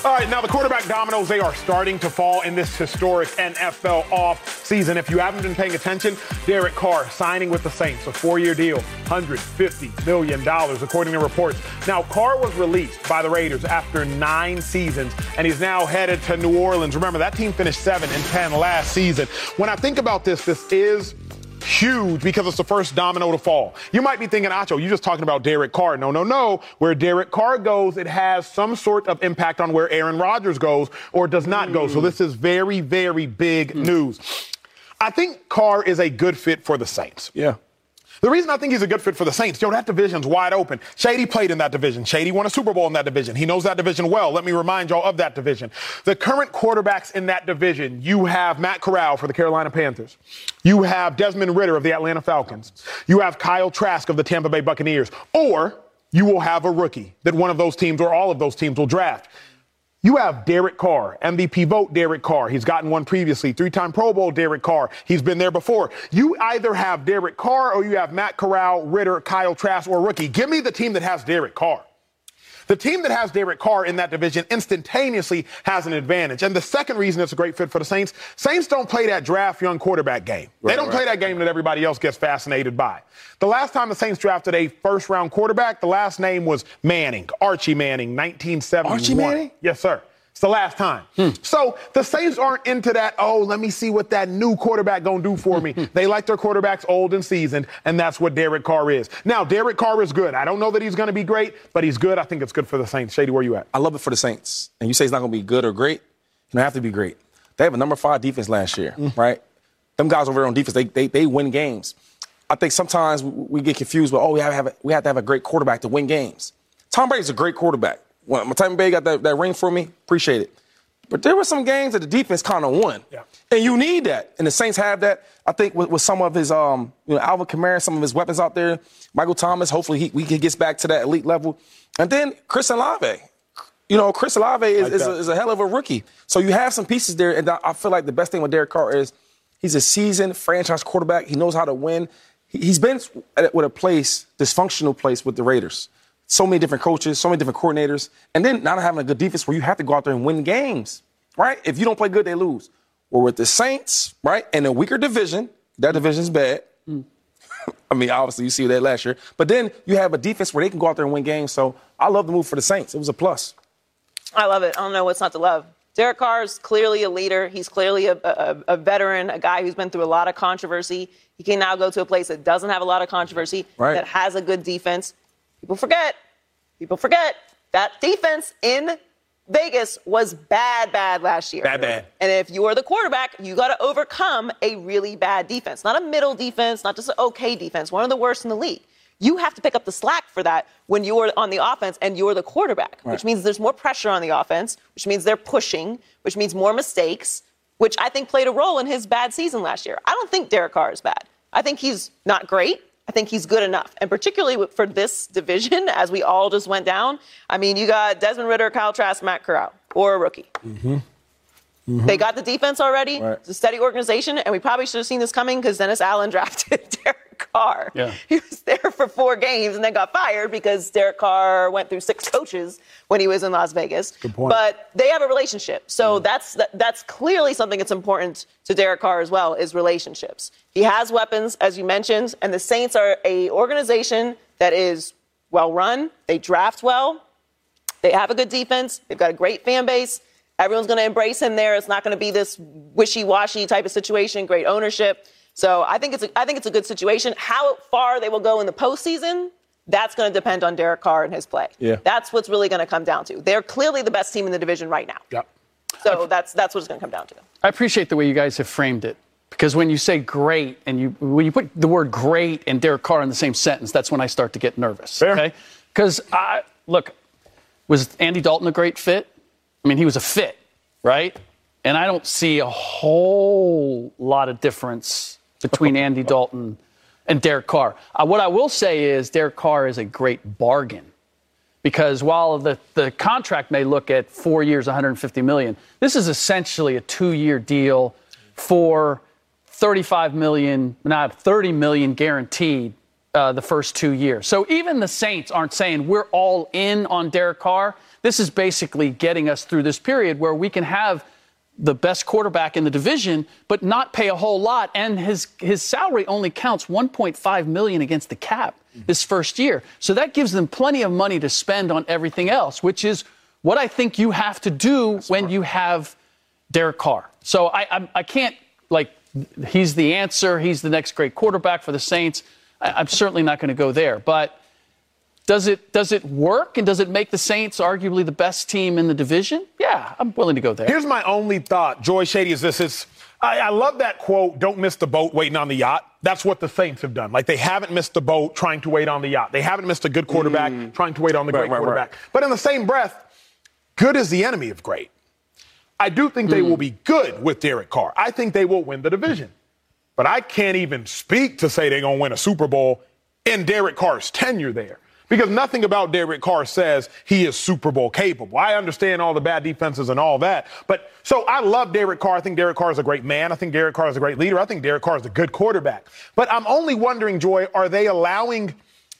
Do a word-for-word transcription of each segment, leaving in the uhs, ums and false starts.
All right, now the quarterback dominoes, they are starting to fall in this historic N F L off season. If you haven't been paying attention, Derek Carr signing with the Saints, a four-year deal, one hundred fifty million dollars, according to reports. Now, Carr was released by the Raiders after nine seasons, and he's now headed to New Orleans. Remember, that team finished seven and ten last season. When I think about this, this is huge because it's the first domino to fall. You might be thinking, Acho, you're just talking about Derek Carr. No, no, no. Where Derek Carr goes, it has some sort of impact on where Aaron Rodgers goes or does not mm. go. So this is very, very big mm. news. I think Carr is a good fit for the Saints. Yeah. The reason I think he's a good fit for the Saints, yo, that division's wide open. Shady played in that division. Shady won a Super Bowl in that division. He knows that division well. Let me remind y'all of that division. The current quarterbacks in that division, you have Matt Corral for the Carolina Panthers. You have Desmond Ridder of the Atlanta Falcons. You have Kyle Trask of the Tampa Bay Buccaneers. Or you will have a rookie that one of those teams or all of those teams will draft. You have Derek Carr, M V P vote Derek Carr. He's gotten one previously. Three-time Pro Bowl Derek Carr. He's been there before. You either have Derek Carr or you have Matt Corral, Ridder, Kyle Trask, or rookie. Give me the team that has Derek Carr. The team that has Derek Carr in that division instantaneously has an advantage. And the second reason it's a great fit for the Saints, Saints don't play that draft young quarterback game. Right, they don't right. play that game that everybody else gets fascinated by. The last time the Saints drafted a first-round quarterback, the last name was Manning, Archie Manning, nineteen seventy-one. Archie Manning? Yes, sir. It's the last time. Hmm. So the Saints aren't into that, oh, let me see what that new quarterback going to do for me. They like their quarterbacks old and seasoned, and that's what Derek Carr is. Now, Derek Carr is good. I don't know that he's going to be great, but he's good. I think it's good for the Saints. Shady, where you at? I love it for the Saints. And you say it's not going to be good or great. You don't have to be great. They have a number five defense last year, mm. right? Them guys over there on defense, they, they they win games. I think sometimes we get confused with, oh, we have, to have a, we have to have a great quarterback to win games. Tom Brady's a great quarterback. When Tampa Bay got that, that ring for me, appreciate it. But there were some games that the defense kind of won. Yeah. And you need that. And the Saints have that. I think with, with some of his, um, you know, Alvin Kamara, some of his weapons out there, Michael Thomas, hopefully he, he gets back to that elite level. And then Chris Olave. You know, Chris Olave is, like is, a, is a hell of a rookie. So you have some pieces there. And I feel like the best thing with Derek Carr is he's a seasoned franchise quarterback. He knows how to win. He, he's been at, with a place, dysfunctional place with the Raiders. So many different coaches, so many different coordinators, and then not having a good defense where you have to go out there and win games, right? If you don't play good, they lose. Or with the Saints, right, in a weaker division, that division's bad. Mm. I mean, obviously, you see that last year. But then you have a defense where they can go out there and win games. So I love the move for the Saints. It was a plus. I love it. I don't know what's not to love. Derek Carr is clearly a leader. He's clearly a, a, a veteran, a guy who's been through a lot of controversy. He can now go to a place that doesn't have a lot of controversy, right. that has a good defense. People forget, people forget that defense in Vegas was bad, bad last year. Bad, bad. And if you are the quarterback, you got to overcome a really bad defense. Not a middle defense, not just an okay defense, one of the worst in the league. You have to pick up the slack for that when you're on the offense and you're the quarterback, right. which means there's more pressure on the offense, which means they're pushing, which means more mistakes, which I think played a role in his bad season last year. I don't think Derek Carr is bad. I think he's not great. I think he's good enough. And particularly for this division, as we all just went down, I mean, you got Desmond Ridder, Kyle Trask, Matt Corral, or a rookie. Mm-hmm. Mm-hmm. They got the defense already. Right. It's a steady organization, and we probably should have seen this coming because Dennis Allen drafted Derek Carr. Yeah. He was there for four games and then got fired because Derek Carr went through six coaches when he was in Las Vegas. Good point. But they have a relationship. So yeah. that's that, that's clearly something that's important to Derek Carr as well, is relationships. He has weapons, as you mentioned, and the Saints are a organization that is well-run. They draft well. They have a good defense. They've got a great fan base. Everyone's going to embrace him there. It's not going to be this wishy-washy type of situation, great ownership. So I think it's a, I think it's a good situation. How far they will go in the postseason, that's going to depend on Derek Carr and his play. Yeah. That's what's really going to come down to. They're clearly the best team in the division right now. Yep. So that's that's what it's going to come down to. I appreciate the way you guys have framed it. Because when you say great and you when you put the word great and Derek Carr in the same sentence, that's when I start to get nervous. Fair. Okay? Because, look, was Andy Dalton a great fit? I mean, he was a fit, right? And I don't see a whole lot of difference between Andy Dalton and Derek Carr. Uh, what I will say is Derek Carr is a great bargain. Because while the, the contract may look at four years, one hundred fifty million dollars, this is essentially a two-year deal for thirty-five million dollars, not thirty million dollars guaranteed uh, the first two years. So even the Saints aren't saying we're all in on Derek Carr. this is basically getting us through this period where we can have the best quarterback in the division, but not pay a whole lot. And his his salary only counts one point five million dollars against the cap his first year. So that gives them plenty of money to spend on everything else, which is what I think you have to do That's when smart. you have Derek Carr. So I, I, I can't, like, he's the answer. He's the next great quarterback for the Saints. I, I'm certainly not going to go there. But does it does it work, and does it make the Saints arguably the best team in the division? Yeah, I'm willing to go there. Here's my only thought, Joy Shady, is this. It's, I, I love that quote, don't miss the boat waiting on the yacht. That's what the Saints have done. Like, they haven't missed the boat trying to wait on the yacht. They haven't missed a good quarterback mm. trying to wait on the right, great right, quarterback. Right. But in the same breath, good is the enemy of great. I do think they mm. will be good with Derek Carr. I think they will win the division. But I can't even speak to say they're going to win a Super Bowl in Derek Carr's tenure there. Because nothing about Derek Carr says he is Super Bowl capable. I understand all the bad defenses and all that. But so I love Derek Carr. I think Derek Carr is a great man. I think Derek Carr is a great leader. I think Derek Carr is a good quarterback. But I'm only wondering, Joy, are they allowing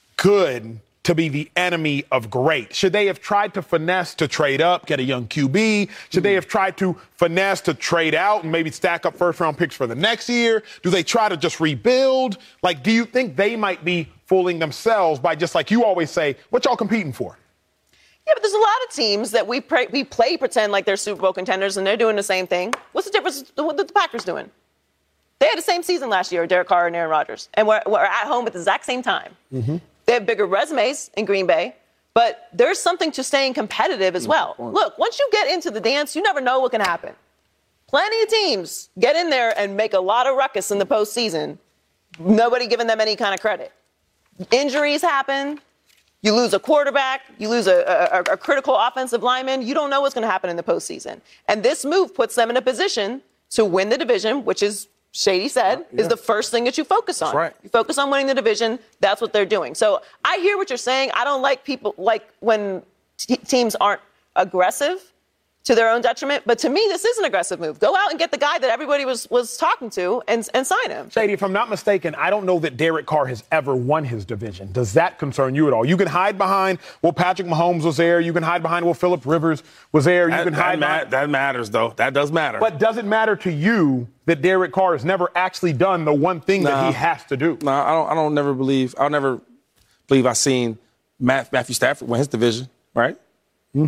good to be the enemy of great? Should they have tried to finesse to trade up, get a young Q B? Should they have tried to finesse to trade out and maybe stack up first-round picks for the next year? Do they try to just rebuild? Like, do you think they might be fooling themselves by just, like you always say, what y'all competing for? Yeah, but there's a lot of teams that we pray, we play pretend like they're Super Bowl contenders, and they're doing the same thing. What's the difference? What the Packers doing? They had the same season last year, Derek Carr and Aaron Rodgers, and we're, we're at home at the exact same time. Mm-hmm. They have bigger resumes in Green Bay, but there's something to staying competitive as well. Look, once you get into the dance, you never know what can happen. Plenty of teams get in there and make a lot of ruckus in the postseason. Nobody giving them any kind of credit. Injuries happen. You lose a quarterback. You lose a, a, a critical offensive lineman. You don't know what's going to happen in the postseason. And this move puts them in a position to win the division, which is, Shady said, yeah. is the first thing that you focus on. That's right. You focus on winning the division. That's what they're doing. So I hear what you're saying. I don't like people like when t- teams aren't aggressive to their own detriment. But to me, this is an aggressive move. Go out and get the guy that everybody was was talking to and, and sign him. Shady, if I'm not mistaken, I don't know that Derek Carr has ever won his division. Does that concern you at all? You can hide behind, well, Patrick Mahomes was there. You can hide behind, well, Phillip Rivers was there. You that, can hide that, behind. ma- that matters, though. That does matter. But does it matter to you that Derek Carr has never actually done the one thing nah, that he has to do? No, nah, I don't. I don't never believe. I'll never believe I've seen Matt, Matthew Stafford win his division, right? Mm.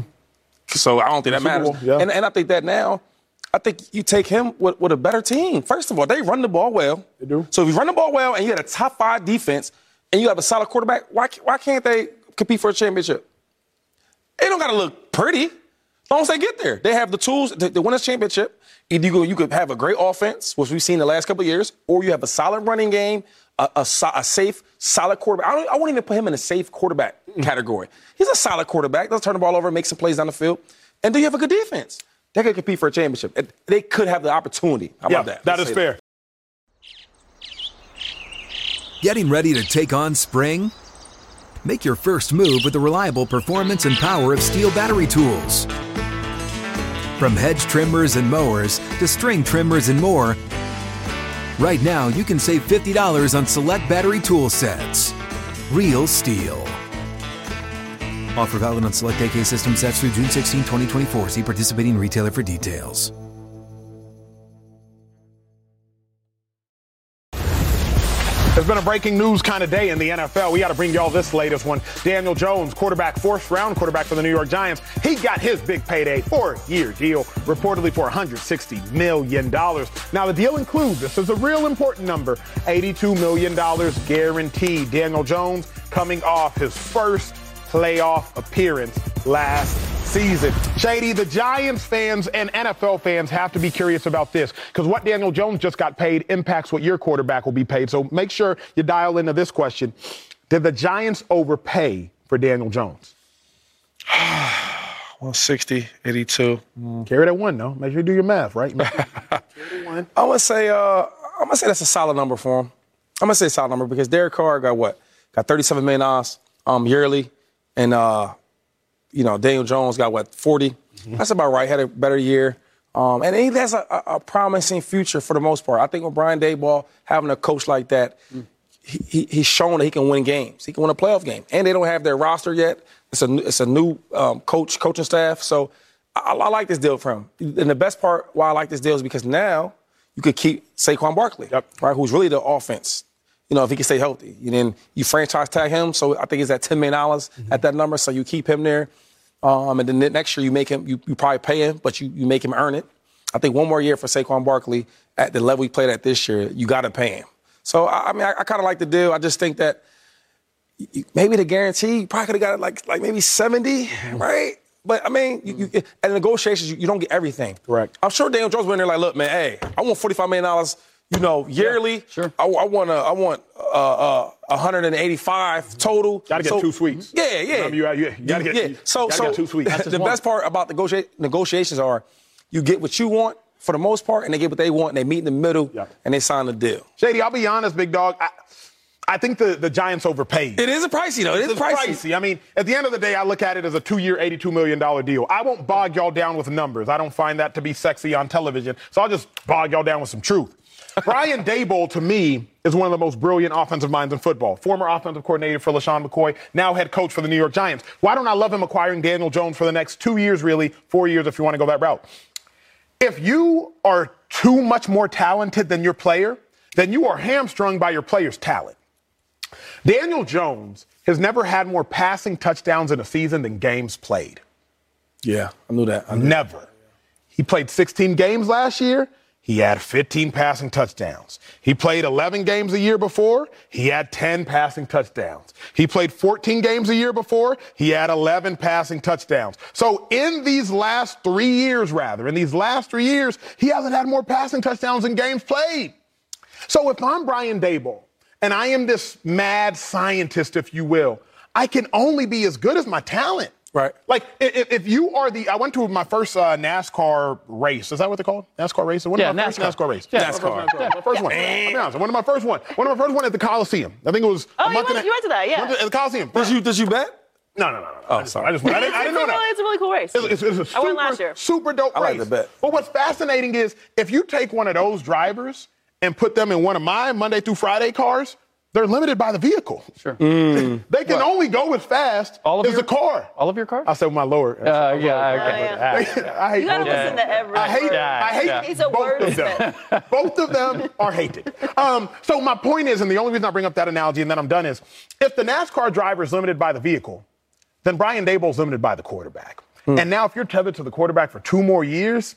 So I don't think that matters. Bowl, yeah. and, and I think that now, I think you take him with, with a better team. First of all, they run the ball well. They do. So if you run the ball well and you had a top five defense and you have a solid quarterback, why why can't they compete for a championship? They don't got to look pretty. As long as they get there. They have the tools to, to win a championship. Either you, you could have a great offense, which we've seen the last couple of years, or you have a solid running game, a, a, a safe, solid quarterback. I, don't, I won't even put him in a safe quarterback category. He's a solid quarterback. They'll turn the ball over and make some plays down the field. And do you have a good defense? They could compete for a championship. They could have the opportunity. How yeah, about that? That Let's is fair. That. Getting ready to take on spring? Make your first move with the reliable performance and power of Steel battery tools. From hedge trimmers and mowers to string trimmers and more, right now you can save fifty dollars on select battery tool sets. Real Steel. Offer valid on select A K system sets through June sixteenth, twenty twenty-four. See participating retailer for details. There's been a breaking news kind of day in the N F L. We got to bring y'all this latest one. Daniel Jones, quarterback, fourth round quarterback for the New York Giants. He got his big payday, four-year deal, reportedly for one hundred sixty million dollars. Now, the deal includes, this is a real important number, eighty-two million dollars guaranteed. Daniel Jones coming off his first playoff appearance last season. Shady, the Giants fans and N F L fans have to be curious about this because what Daniel Jones just got paid impacts what your quarterback will be paid. So make sure you dial into this question. Did the Giants overpay for Daniel Jones? one sixty, eighty-two. Mm. Carry that one, though. Make sure you do your math, right? Carry one. I'm going to say, uh, I'm going to say that's a solid number for him. I'm going to say a solid number because Derek Carr got what? Got thirty-seven million dollars um, yearly. And, uh, you know, Daniel Jones got, what, forty? Mm-hmm. That's about right. Had a better year. Um, and he has a, a promising future for the most part. I think with Brian Daboll having a coach like that, mm. he, he, he's shown that he can win games. He can win a playoff game. And they don't have their roster yet. It's a it's a new um, coach, coaching staff. So I, I like this deal for him. And the best part why I like this deal is because now you could keep Saquon Barkley, yep. right? Who's really the offense. You know, if he can stay healthy. And then you franchise tag him. So I think it's at ten million dollars mm-hmm. at that number. So you keep him there. Um, and then next year you make him, you, you probably pay him, but you, you make him earn it. I think one more year for Saquon Barkley at the level he played at this year, you got to pay him. So, I, I mean, I, I kind of like the deal. I just think that maybe the guarantee, you probably could have got it like, like maybe seventy, mm-hmm. right? But, I mean, you, you, at negotiations, you, you don't get everything. Correct. I'm sure Daniel Jones went in there like, look, man, hey, I want forty-five million dollars, you know, yearly. Yeah, sure. I, I want, a, I want uh, uh, one hundred eighty-five total. Got to get so, two suites. Yeah, yeah. Remember, you, you, you got to get, yeah. So, gotta so get two suites. the best part about negotiate, negotiations are you get what you want for the most part, and they get what they want, and they meet in the middle, yep. and they sign the deal. Shady, I'll be honest, big dog. I, I think the, the Giants overpaid. It is a pricey, though. It is it's pricey. pricey. I mean, at the end of the day, I look at it as a two-year, eighty-two million dollars deal. I won't bog y'all down with numbers. I don't find that to be sexy on television, so I'll just bog y'all down with some truth. Brian Daboll, to me, is one of the most brilliant offensive minds in football. Former offensive coordinator for LaShawn McCoy, now head coach for the New York Giants. Why don't I love him acquiring Daniel Jones for the next two years, really, four years if you want to go that route? If you are too much more talented than your player, then you are hamstrung by your player's talent. Daniel Jones has never had more passing touchdowns in a season than games played. Yeah, I knew that. I knew never. That. He played sixteen games last year. He had fifteen passing touchdowns. He played eleven games a year before. He had ten passing touchdowns. He played fourteen games a year before. He had eleven passing touchdowns. So in these last three years, rather, in these last three years, he hasn't had more passing touchdowns than games played. So if I'm Brian Daboll, and I am this mad scientist, if you will, I can only be as good as my talent. Right. Like, if, if you are the – I went to my first uh, NASCAR race. Is that what they call it? NASCAR race? One yeah, of my NASCAR. first NASCAR race. Yeah, NASCAR. NASCAR. My first one. Yeah. One of my first one. One of my first one at the Coliseum. I think it was Oh, a you month went, and a, you went to that, yeah. At the Coliseum. Did you, did you bet? No, no, no, no. Oh, I just, sorry. I just I didn't, I didn't know it's, a that. really, it's a really cool race. It's, it's, it's a super, I went last year. super dope I race. like the bet. But what's fascinating is if you take one of those drivers and put them in one of my Monday through Friday cars, they're limited by the vehicle. Sure. Mm. They can What? only go as fast All of as your, the car. All of your cars? I said with my lower. Uh, yeah, okay. Oh, yeah. I hate You gotta both of listen them. to every I hate, word. I hate Yeah. He's a both of them. Both of them are hated. Um, so my point is, and the only reason I bring up that analogy and then I'm done is, if the NASCAR driver is limited by the vehicle, then Brian Daboll is limited by the quarterback. Hmm. And now if you're tethered to the quarterback for two more years,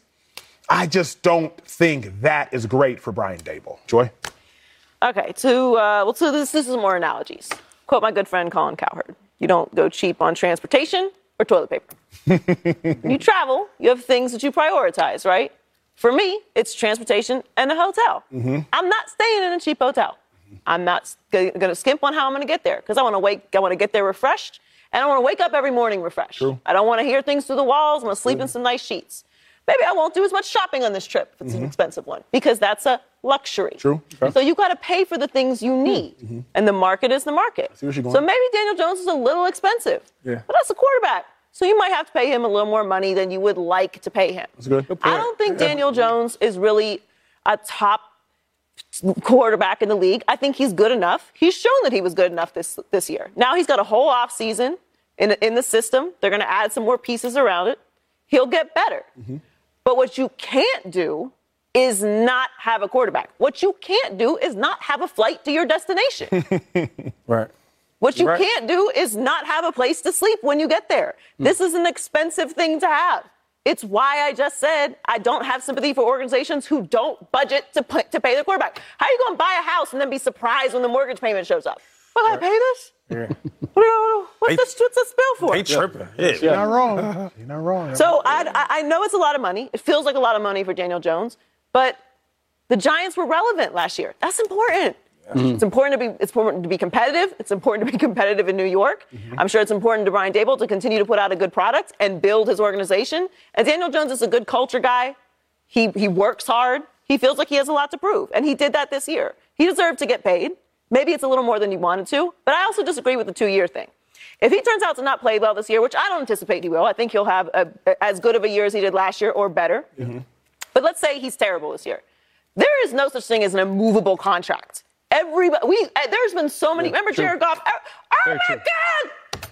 I just don't think that is great for Brian Daboll. Joy? Okay, to, uh, well, so this, this is more analogies. Quote my good friend Colin Cowherd. You don't go cheap on transportation or toilet paper. When you travel, you have things that you prioritize, right? For me, it's transportation and a hotel. Mm-hmm. I'm not staying in a cheap hotel. I'm not going to skimp on how I'm going to get there because I want to wake. I want to get there refreshed, and I want to wake up every morning refreshed. True. I don't want to hear things through the walls. I'm going to sleep True. in some nice sheets. Maybe I won't do as much shopping on this trip if it's mm-hmm. an expensive one because that's a luxury. True. Okay. So you got to pay for the things you need, mm-hmm. and the market is the market. So maybe Daniel Jones is a little expensive, yeah. but that's a quarterback. So you might have to pay him a little more money than you would like to pay him. That's good. Good I don't think Daniel Jones is really a top quarterback in the league. I think he's good enough. He's shown that he was good enough this this year. Now he's got a whole off season in in the system. They're going to add some more pieces around it. He'll get better. Mm-hmm. But what you can't do is not have a quarterback. What you can't do is not have a flight to your destination. Right. What you right. can't do is not have a place to sleep when you get there. Mm. This is an expensive thing to have. It's why I just said I don't have sympathy for organizations who don't budget to pay, to pay their quarterback. How are you going to buy a house and then be surprised when the mortgage payment shows up? Well, right. I pay this? Yeah. What you, what's, this, what's this bill for? They tripping. Yeah. Yeah. You're not wrong. You're not wrong. So I, I know it's a lot of money. It feels like a lot of money for Daniel Jones. But the Giants were relevant last year. That's important. Mm-hmm. It's important to be it's important to be competitive. It's important to be competitive in New York. Mm-hmm. I'm sure it's important to Brian Daboll to continue to put out a good product and build his organization. And Daniel Jones is a good culture guy. He he works hard. He feels like he has a lot to prove. And he did that this year. He deserved to get paid. Maybe it's a little more than he wanted to. But I also disagree with the two-year thing. If he turns out to not play well this year, which I don't anticipate he will, I think he'll have a, as good of a year as he did last year or better. Mm-hmm. But let's say he's terrible this year. There is no such thing as an immovable contract. Everybody, we, there's been so many. Yeah, remember true. Jared Goff? Oh, oh my true. God!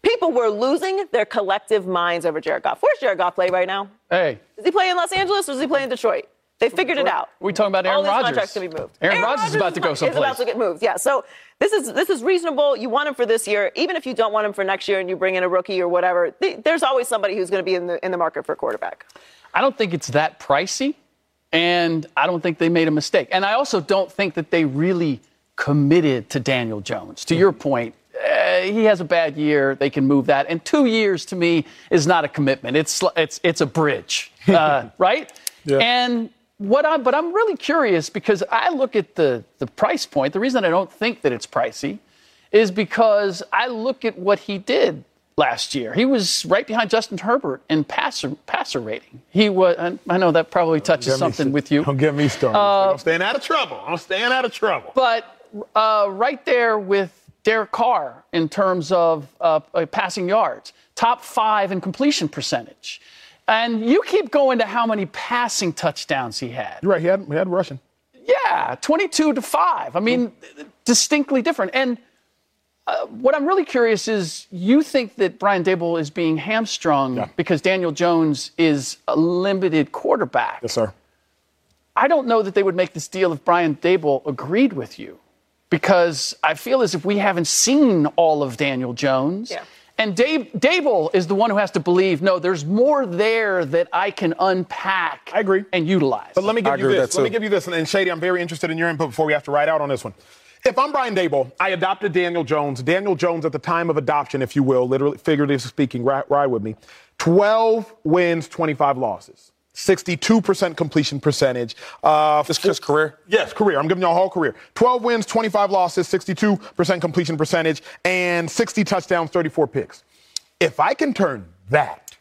People were losing their collective minds over Jared Goff. Where's Jared Goff play right now? Hey. Does he play in Los Angeles or does he play in Detroit? They figured it out. We're talking about Aaron All these Rodgers. contracts can be moved. Aaron, Aaron Rodgers is about to go someplace. Is about to get moved. Yeah. So this is this is reasonable. You want him for this year, even if you don't want him for next year, and you bring in a rookie or whatever. Th- there's always somebody who's going to be in the in the market for a quarterback. I don't think it's that pricey, and I don't think they made a mistake. And I also don't think that they really committed to Daniel Jones. To your point, uh, he has a bad year. They can move that. And two years to me is not a commitment. It's it's it's a bridge, uh, right? Yeah. And what I'm, but I'm really curious because I look at the the price point. The reason I don't think that it's pricey is because I look at what he did last year. He was right behind Justin Herbert in passer passer rating. He was. I know that probably touches something me, with you. Don't get me started. Uh, I'm staying out of trouble. I'm staying out of trouble. But uh, right there with Derek Carr in terms of uh, passing yards, top five in completion percentage. And you keep going to how many passing touchdowns he had. You're right. He had, he had rushing. Yeah, twenty-two to five. I mean, mm. distinctly different. And uh, what I'm really curious is you think that Brian Daboll is being hamstrung yeah. because Daniel Jones is a limited quarterback. Yes, sir. I don't know that they would make this deal if Brian Daboll agreed with you because I feel as if we haven't seen all of Daniel Jones. Yeah. And Dave, Daboll is the one who has to believe, no, there's more there that I can unpack I agree. and utilize. But let me give I you agree this. with that Let me too. give you this. And, and Shady, I'm very interested in your input before we have to ride out on this one. If I'm Brian Daboll, I adopted Daniel Jones. Daniel Jones at the time of adoption, if you will, literally, figuratively speaking, ride, ride with me, twelve wins, twenty-five losses. sixty-two percent completion percentage. Uh, Just, just career? Yes, career. I'm giving you a whole career. twelve wins, twenty-five losses, sixty-two percent completion percentage, and sixty touchdowns, thirty-four picks. If I can turn that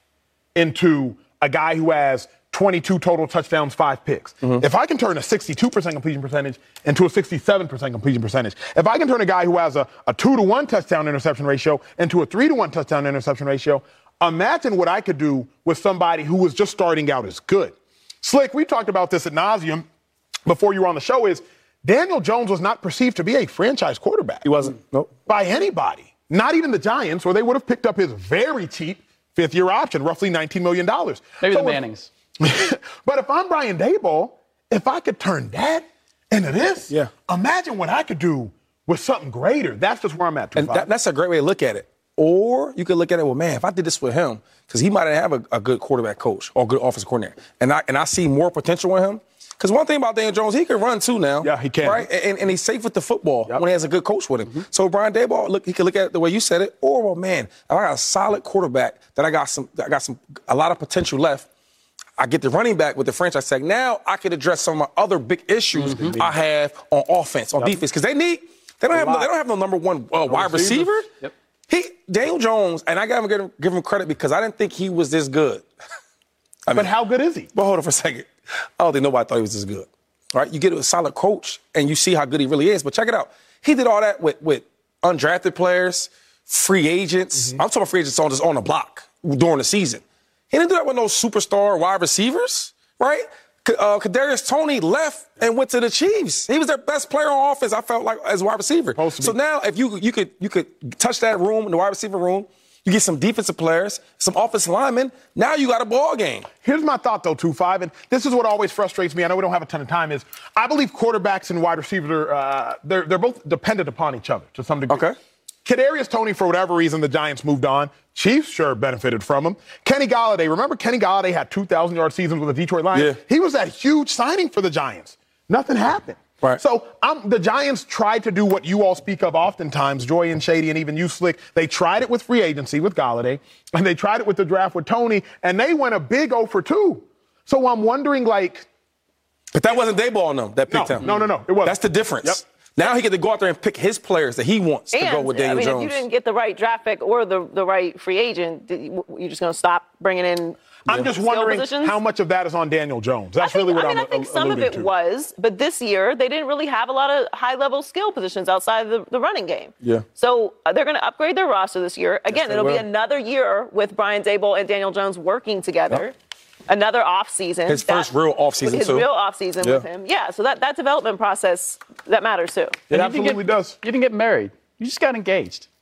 into a guy who has twenty-two total touchdowns, five picks, mm-hmm. if I can turn a sixty-two percent completion percentage into a sixty-seven percent completion percentage, if I can turn a guy who has a, a two to one touchdown interception ratio into a three to one touchdown interception ratio, imagine what I could do with somebody who was just starting out as good. Slick, we talked about this ad nauseum before you were on the show, is Daniel Jones was not perceived to be a franchise quarterback. He wasn't. Nope. By anybody. Not even the Giants, or they would have picked up his very cheap fifth-year option, roughly nineteen million dollars. Maybe so the Mannings. If, but if I'm Brian Daboll, if I could turn that into this, yeah. imagine what I could do with something greater. That's just where I'm at. And that, that's a great way to look at it. Or you could look at it, well, man, if I did this with him, because he might have a, a good quarterback coach or a good offensive coordinator, and I and I see more potential in him. Because one thing about Daniel Jones, he can run too now. Yeah, he can. Right? And, and he's safe with the football yep. when he has a good coach with him. Mm-hmm. So Brian Daboll, look, he can look at it the way you said it. Or, well, man, if I got a solid quarterback that I got some, I got some, a lot of potential left. I get the running back with the franchise tag. Now I can address some of my other big issues mm-hmm. I have on offense, on yep. defense, because they need, they don't a have, no, they don't have no number one uh, wide receiver. Yep. He, Daniel Jones, and I got to give him, give him credit because I didn't think he was this good. I mean, but how good is he? But hold on for a second. I don't think nobody thought he was this good. Right? You get a solid coach, and you see how good he really is. But check it out. He did all that with, with undrafted players, free agents. Mm-hmm. I'm talking free agents on just on the block during the season. He didn't do that with no superstar wide receivers, right? Uh, Kadarius Toney left and went to the Chiefs. He was their best player on offense, I felt like, as a wide receiver. So now, if you you could you could touch that room, the wide receiver room, you get some defensive players, some offensive linemen. Now you got a ball game. Here's my thought, though, two five, and this is what always frustrates me. I know we don't have a ton of time. Is I believe quarterbacks and wide receivers are uh, they're they're both dependent upon each other to some degree. Okay. Kadarius Toney, for whatever reason, the Giants moved on. Chiefs sure benefited from him. Kenny Golladay, remember Kenny Golladay had two thousand yard seasons with the Detroit Lions? Yeah. He was that huge signing for the Giants. Nothing happened. Right. So um, the Giants tried to do what you all speak of oftentimes, Joy and Shady and even you, Slick. They tried it with free agency with Golladay, and they tried it with the draft with Toney, and they went a big oh for two. So I'm wondering, like... But that wasn't Daboll on them that picked no, him. No, no, no. It wasn't. That's the difference. Yep. Now he get to go out there and pick his players that he wants and, to go with Daniel I mean, Jones. if you didn't get the right draft pick or the, the right free agent, you're just going to stop bringing in I'm just wondering positions? how much of that is on Daniel Jones. That's I think, really what I mean, I'm I think a- some of it to. was, but this year they didn't really have a lot of high-level skill positions outside of the, the running game. Yeah. So uh, they're going to upgrade their roster this year. Again, Yes, it'll will. be another year with Brian Daboll and Daniel Jones working together. Yep. Another offseason. His that, first real offseason, His too. real offseason Yeah. with him. Yeah, so that, that development process, that matters, too. It And you absolutely didn't get, does. You didn't get married. You just got engaged.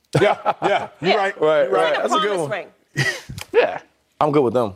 Yeah, yeah, you're Yeah. right. Right, You're right. Like a That's a good promise one. ring. Yeah. I'm good with them.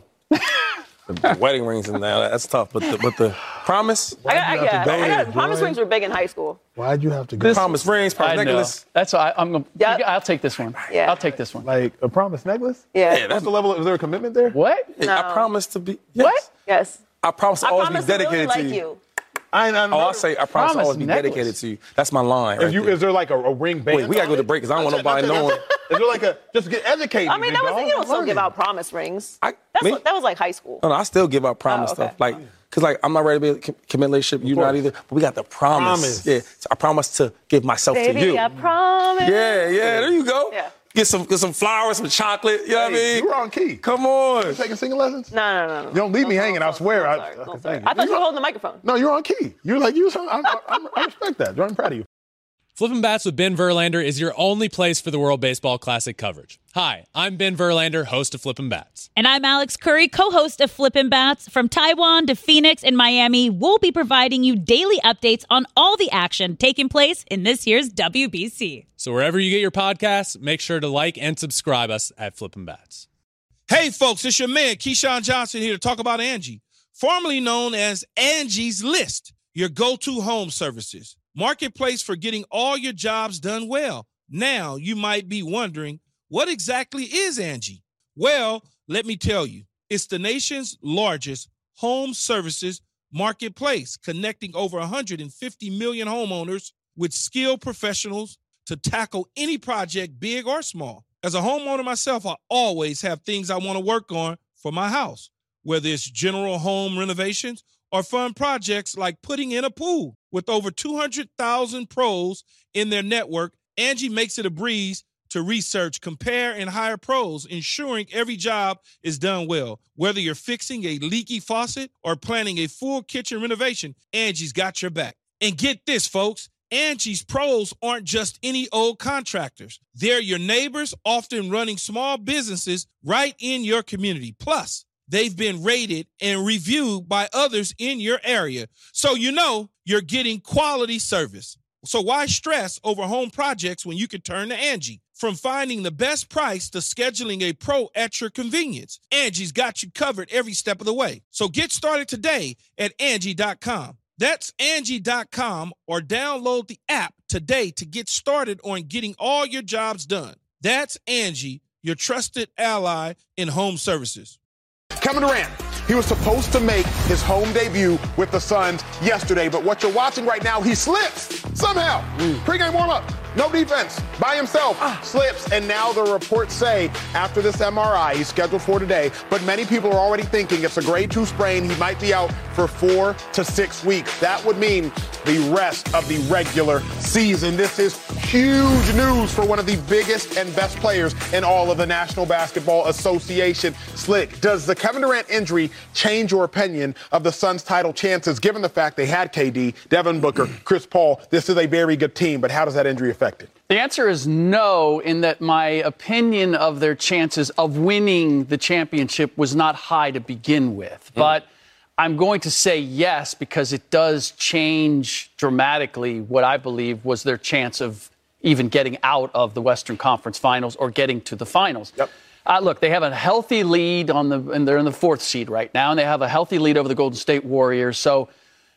The wedding rings and that, that's tough. But the, but the promise, I got, I, you have yeah, to go I got, there, promise Joy? rings were big in high school. Why'd you have to go? promise rings, promise I know. necklace. That's why I, I'm going Yeah. to. I'll take this one. Yeah. I'll take this one. Like a promise necklace? Yeah. Yeah, What's the level? Of, is there a commitment there? What? Yeah, I No. promise to be. Yes. What? Yes. I promise to I always promise be to really dedicated like to you. you. I, I Oh, I say I promise, Promise to always be necklace. dedicated to you. That's my line. Is, Right you, there. is there like a, a ring band? Wait, we gotta on go to it? break because I don't want That's nobody it, that's knowing. it. Is there like a just get educated? I mean, that was, dog. you don't still Learn give it. out promise rings. I, That's me? what, that was like high school. No, no, I still give out promise Oh, okay. stuff. Like, cause like I'm not ready to be in a com- commit relationship. You're not course. either. But we got the promise. Promise. Yeah, so I promise to give myself Baby, to you. I promise. Yeah, yeah. There you go. Yeah. Get some, get some flowers, some chocolate. You know what I Hey, mean? you were on key. Come on. You taking singing lessons? No, no, no, no. You don't leave me hanging, I swear. I- Sorry, okay, sorry. thank you. I thought you were holding the microphone. No, you're on key. You're like you. I, I, I respect that. I'm proud of you. Flippin' Bats with Ben Verlander is your only place for the World Baseball Classic coverage. Hi, I'm Ben Verlander, host of Flippin' Bats. And I'm Alex Curry, co-host of Flippin' Bats. From Taiwan to Phoenix and Miami, we'll be providing you daily updates on all the action taking place in this year's W B C. So wherever you get your podcasts, make sure to like and subscribe us at Flippin' Bats. Hey, folks, it's your man, Keyshawn Johnson, here to talk about Angie, formerly known as Angie's List, your go-to home services. Marketplace for getting all your jobs done well. Now, you might be wondering, what exactly is Angie? Well, let me tell you. It's the nation's largest home services marketplace, connecting over one hundred fifty million homeowners with skilled professionals to tackle any project, big or small. As a homeowner myself, I always have things I want to work on for my house, whether it's general home renovations or fun projects like putting in a pool. With over two hundred thousand pros in their network, Angie makes it a breeze to research, compare, and hire pros, ensuring every job is done well. Whether you're fixing a leaky faucet or planning a full kitchen renovation, Angie's got your back. And get this, folks, Angie's pros aren't just any old contractors. They're your neighbors, often running small businesses right in your community. Plus, they've been rated and reviewed by others in your area. So you know you're getting quality service. So why stress over home projects when you can turn to Angie? From finding the best price to scheduling a pro at your convenience, Angie's got you covered every step of the way. So get started today at Angie dot com. That's Angie dot com, or download the app today to get started on getting all your jobs done. That's Angie, your trusted ally in home services. Kevin Durant, he was supposed to make his home debut with the Suns yesterday, but what you're watching right now, he slips somehow. Mm. Pre-game warm-up, no defense, by himself, ah. slips, and now the reports say after this M R I, he's scheduled for today, but many people are already thinking it's a grade two sprain. He might be out for four to six weeks. That would mean the rest of the regular season. This is huge news for one of the biggest and best players in all of the National Basketball Association. Slick, does the Kevin Durant injury change your opinion of the Suns' title chances, given the fact they had K D, Devin Booker, Chris Paul? This is a very good team, but how does that injury affect it? The answer is no, in that my opinion of their chances of winning the championship was not high to begin with. Mm. But I'm going to say yes, because it does change dramatically what I believe was their chance of even getting out of the Western Conference Finals or getting to the finals. Yep. Uh, look, they have a healthy lead on the, and they're in the fourth seed right now, and they have a healthy lead over the Golden State Warriors. So,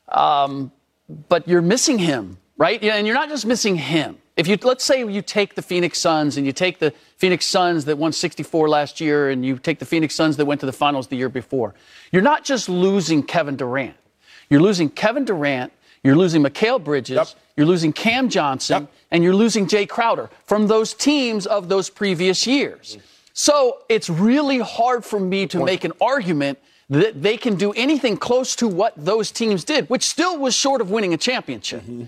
um, but you're missing him, right? Yeah, and you're not just missing him. If you, let's say you take the Phoenix Suns and you take the Phoenix Suns that won sixty-four last year and you take the Phoenix Suns that went to the finals the year before, you're not just losing Kevin Durant. You're losing Kevin Durant, you're losing Mikal Bridges, yep. you're losing Cam Johnson, yep. and you're losing Jay Crowder from those teams of those previous years. Mm-hmm. So it's really hard for me to make an argument that they can do anything close to what those teams did, which still was short of winning a championship. Mm-hmm.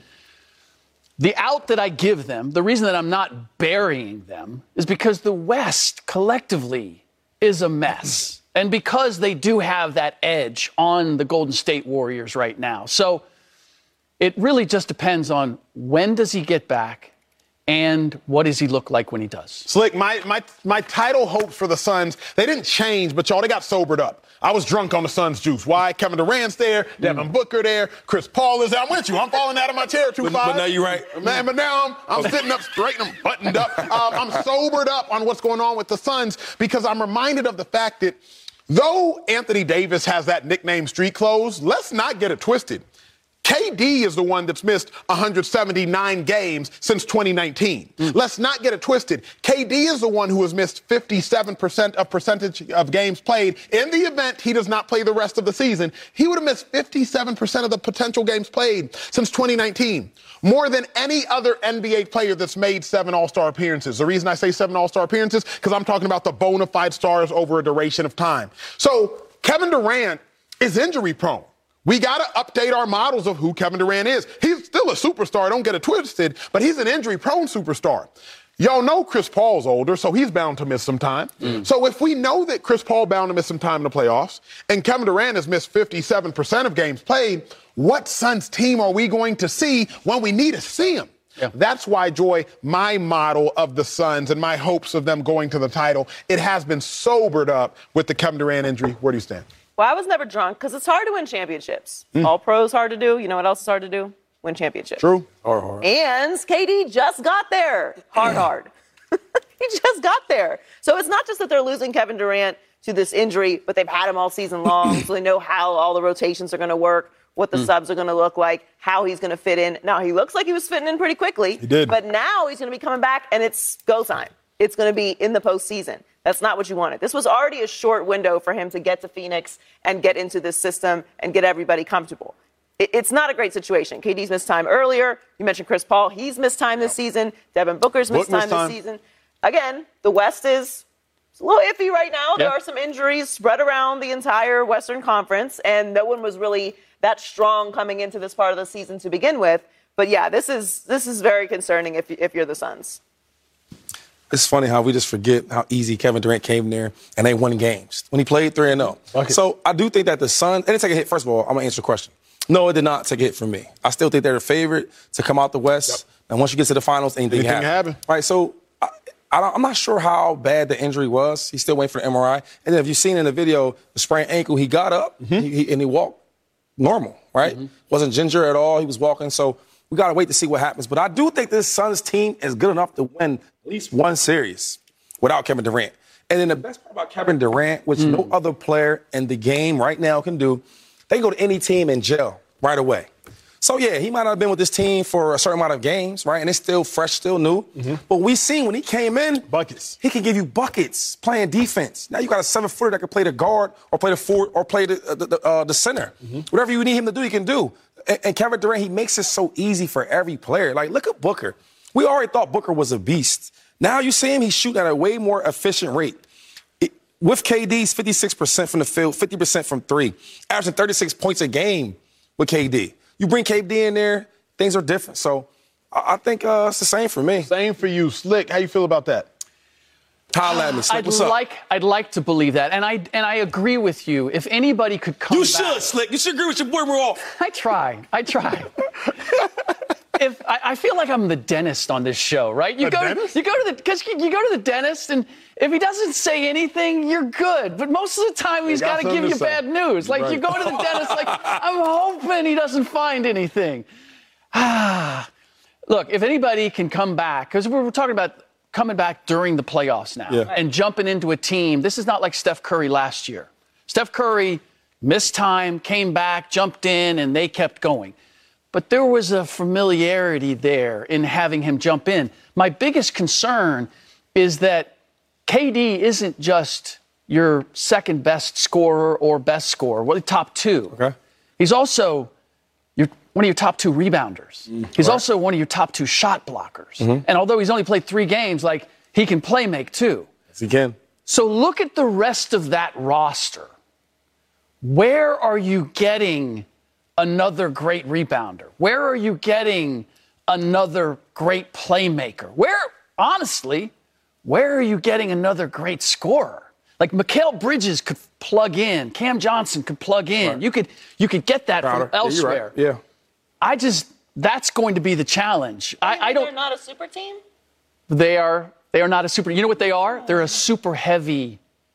The out that I give them, the reason that I'm not burying them, is because the West collectively is a mess. And because they do have that edge on the Golden State Warriors right now. So it really just depends on when does he get back And what does he look like when he does? Slick, my, my, my title hopes for the Suns, they didn't change, but y'all, they got sobered up. I was drunk on the Suns juice. Why? Kevin Durant's there, Devin mm. Booker there, Chris Paul is there. I'm with you. I'm falling out of my chair, two but, five. But now you're right. Man, but now I'm, I'm sitting up straight and I'm buttoned up. Um, I'm sobered up on what's going on with the Suns because I'm reminded of the fact that though Anthony Davis has that nickname street clothes, let's not get it twisted. K D is the one that's missed one hundred seventy-nine games since twenty nineteen. Mm. Let's not get it twisted. K D is the one who has missed fifty-seven percent of percentage of games played. In the event he does not play the rest of the season, he would have missed fifty-seven percent of the potential games played since twenty nineteen. More than any other N B A player that's made seven All-Star appearances. The reason I say seven All-Star appearances, because I'm talking about the bona fide stars over a duration of time. So Kevin Durant is injury prone. We got to update our models of who Kevin Durant is. He's still a superstar, don't get it twisted, but he's an injury-prone superstar. Y'all know Chris Paul's older, so he's bound to miss some time. Mm. So if we know that Chris Paul bound to miss some time in the playoffs, and Kevin Durant has missed fifty-seven percent of games played, what Suns team are we going to see when we need to see him? Yeah. That's why, Joy, my model of the Suns and my hopes of them going to the title, it has been sobered up with the Kevin Durant injury. Where do you stand? Well, I was never drunk because it's hard to win championships. Mm. All pros hard to do. You know what else is hard to do? Win championships. True. Hard, hard. And K D just got there. Hard, hard. He just got there. So it's not just that they're losing Kevin Durant to this injury, but they've had him all season long, so they know how all the rotations are going to work, what the mm. subs are going to look like, how he's going to fit in. Now, he looks like he was fitting in pretty quickly. He did. But now he's going to be coming back, and it's go time. It's going to be in the postseason. That's not what you wanted. This was already a short window for him to get to Phoenix and get into this system and get everybody comfortable. It, it's not a great situation. K D's missed time earlier. You mentioned Chris Paul. He's missed time this season. Devin Booker's missed Book time, missed time this season. Again, the West is it's a little iffy right now. There yeah. are some injuries spread around the entire Western Conference, and no one was really that strong coming into this part of the season to begin with. But, yeah, this is this is very concerning if, if you're the Suns. It's funny how we just forget how easy Kevin Durant came there and they won games when he played three and oh. So I do think that the Suns, and it take a hit. First of all, I'm going to answer the question. No, it did not take a hit from me. I still think they're the favorite to come out the West. Yep. And once you get to the finals, anything, anything happen. happen. Right, so I, I don't, I'm not sure how bad the injury was. He's still waiting for the M R I. And then if you've seen in the video, the sprained ankle, he got up mm-hmm. he, he, and he walked normal, right? Mm-hmm. Wasn't ginger at all. He was walking. So we got to wait to see what happens. But I do think this Suns team is good enough to win at least one series without Kevin Durant. And then the best part about Kevin Durant, which mm. no other player in the game right now can do, they can go to any team and gel right away. So, yeah, he might not have been with this team for a certain amount of games, right? And it's still fresh, still new. Mm-hmm. But we seen when he came in, buckets. He can give you buckets playing defense. Now you got a seven-footer that can play the guard or play the forward or play the, the, the, uh, the center. Mm-hmm. Whatever you need him to do, he can do. And, and Kevin Durant, he makes it so easy for every player. Like, look at Booker. We already thought Booker was a beast. Now you see him, he's shooting at a way more efficient rate. It, with K D's fifty-six percent from the field, fifty percent from three, averaging thirty-six points a game with K D. You bring K D in there, things are different. So I, I think uh, it's the same for me. Same for you. Slick, how you feel about that? Holla at me, Slick. I'd What's like, up? I'd like to believe that, and I and I agree with you. If anybody could come You back, should, Slick. You should agree with your boy Raw. I try. I try. If I, I feel like I'm the dentist on this show, right? You a go, dentist? to, you go to the because you, you go to the dentist, and if he doesn't say anything, you're good. But most of the time, he's got to give you bad news. Like right. you go to the dentist, like I'm hoping he doesn't find anything. Look, if anybody can come back, because we were talking about coming back during the playoffs now yeah. and jumping into a team. This is not like Steph Curry last year. Steph Curry missed time, came back, jumped in, and they kept going. But there was a familiarity there in having him jump in. My biggest concern is that K D isn't just your second best scorer or best scorer, well, the top two. Okay. He's also your, one of your top two rebounders. Mm, he's right. also one of your top two shot blockers. Mm-hmm. And although he's only played three games, like he can play make too. Yes, he can. So look at the rest of that roster. Where are you getting another great rebounder? Where are you getting another great playmaker? Where, honestly, where are you getting another great scorer? Like Mikal Bridges could plug in, Cam Johnson could plug in. Right. You could you could get that Crowder. from elsewhere. Yeah, right. yeah. I just that's going to be the challenge. I, I don't. They're not a super team. They are they are not a super. You know what they are? They're a super heavy,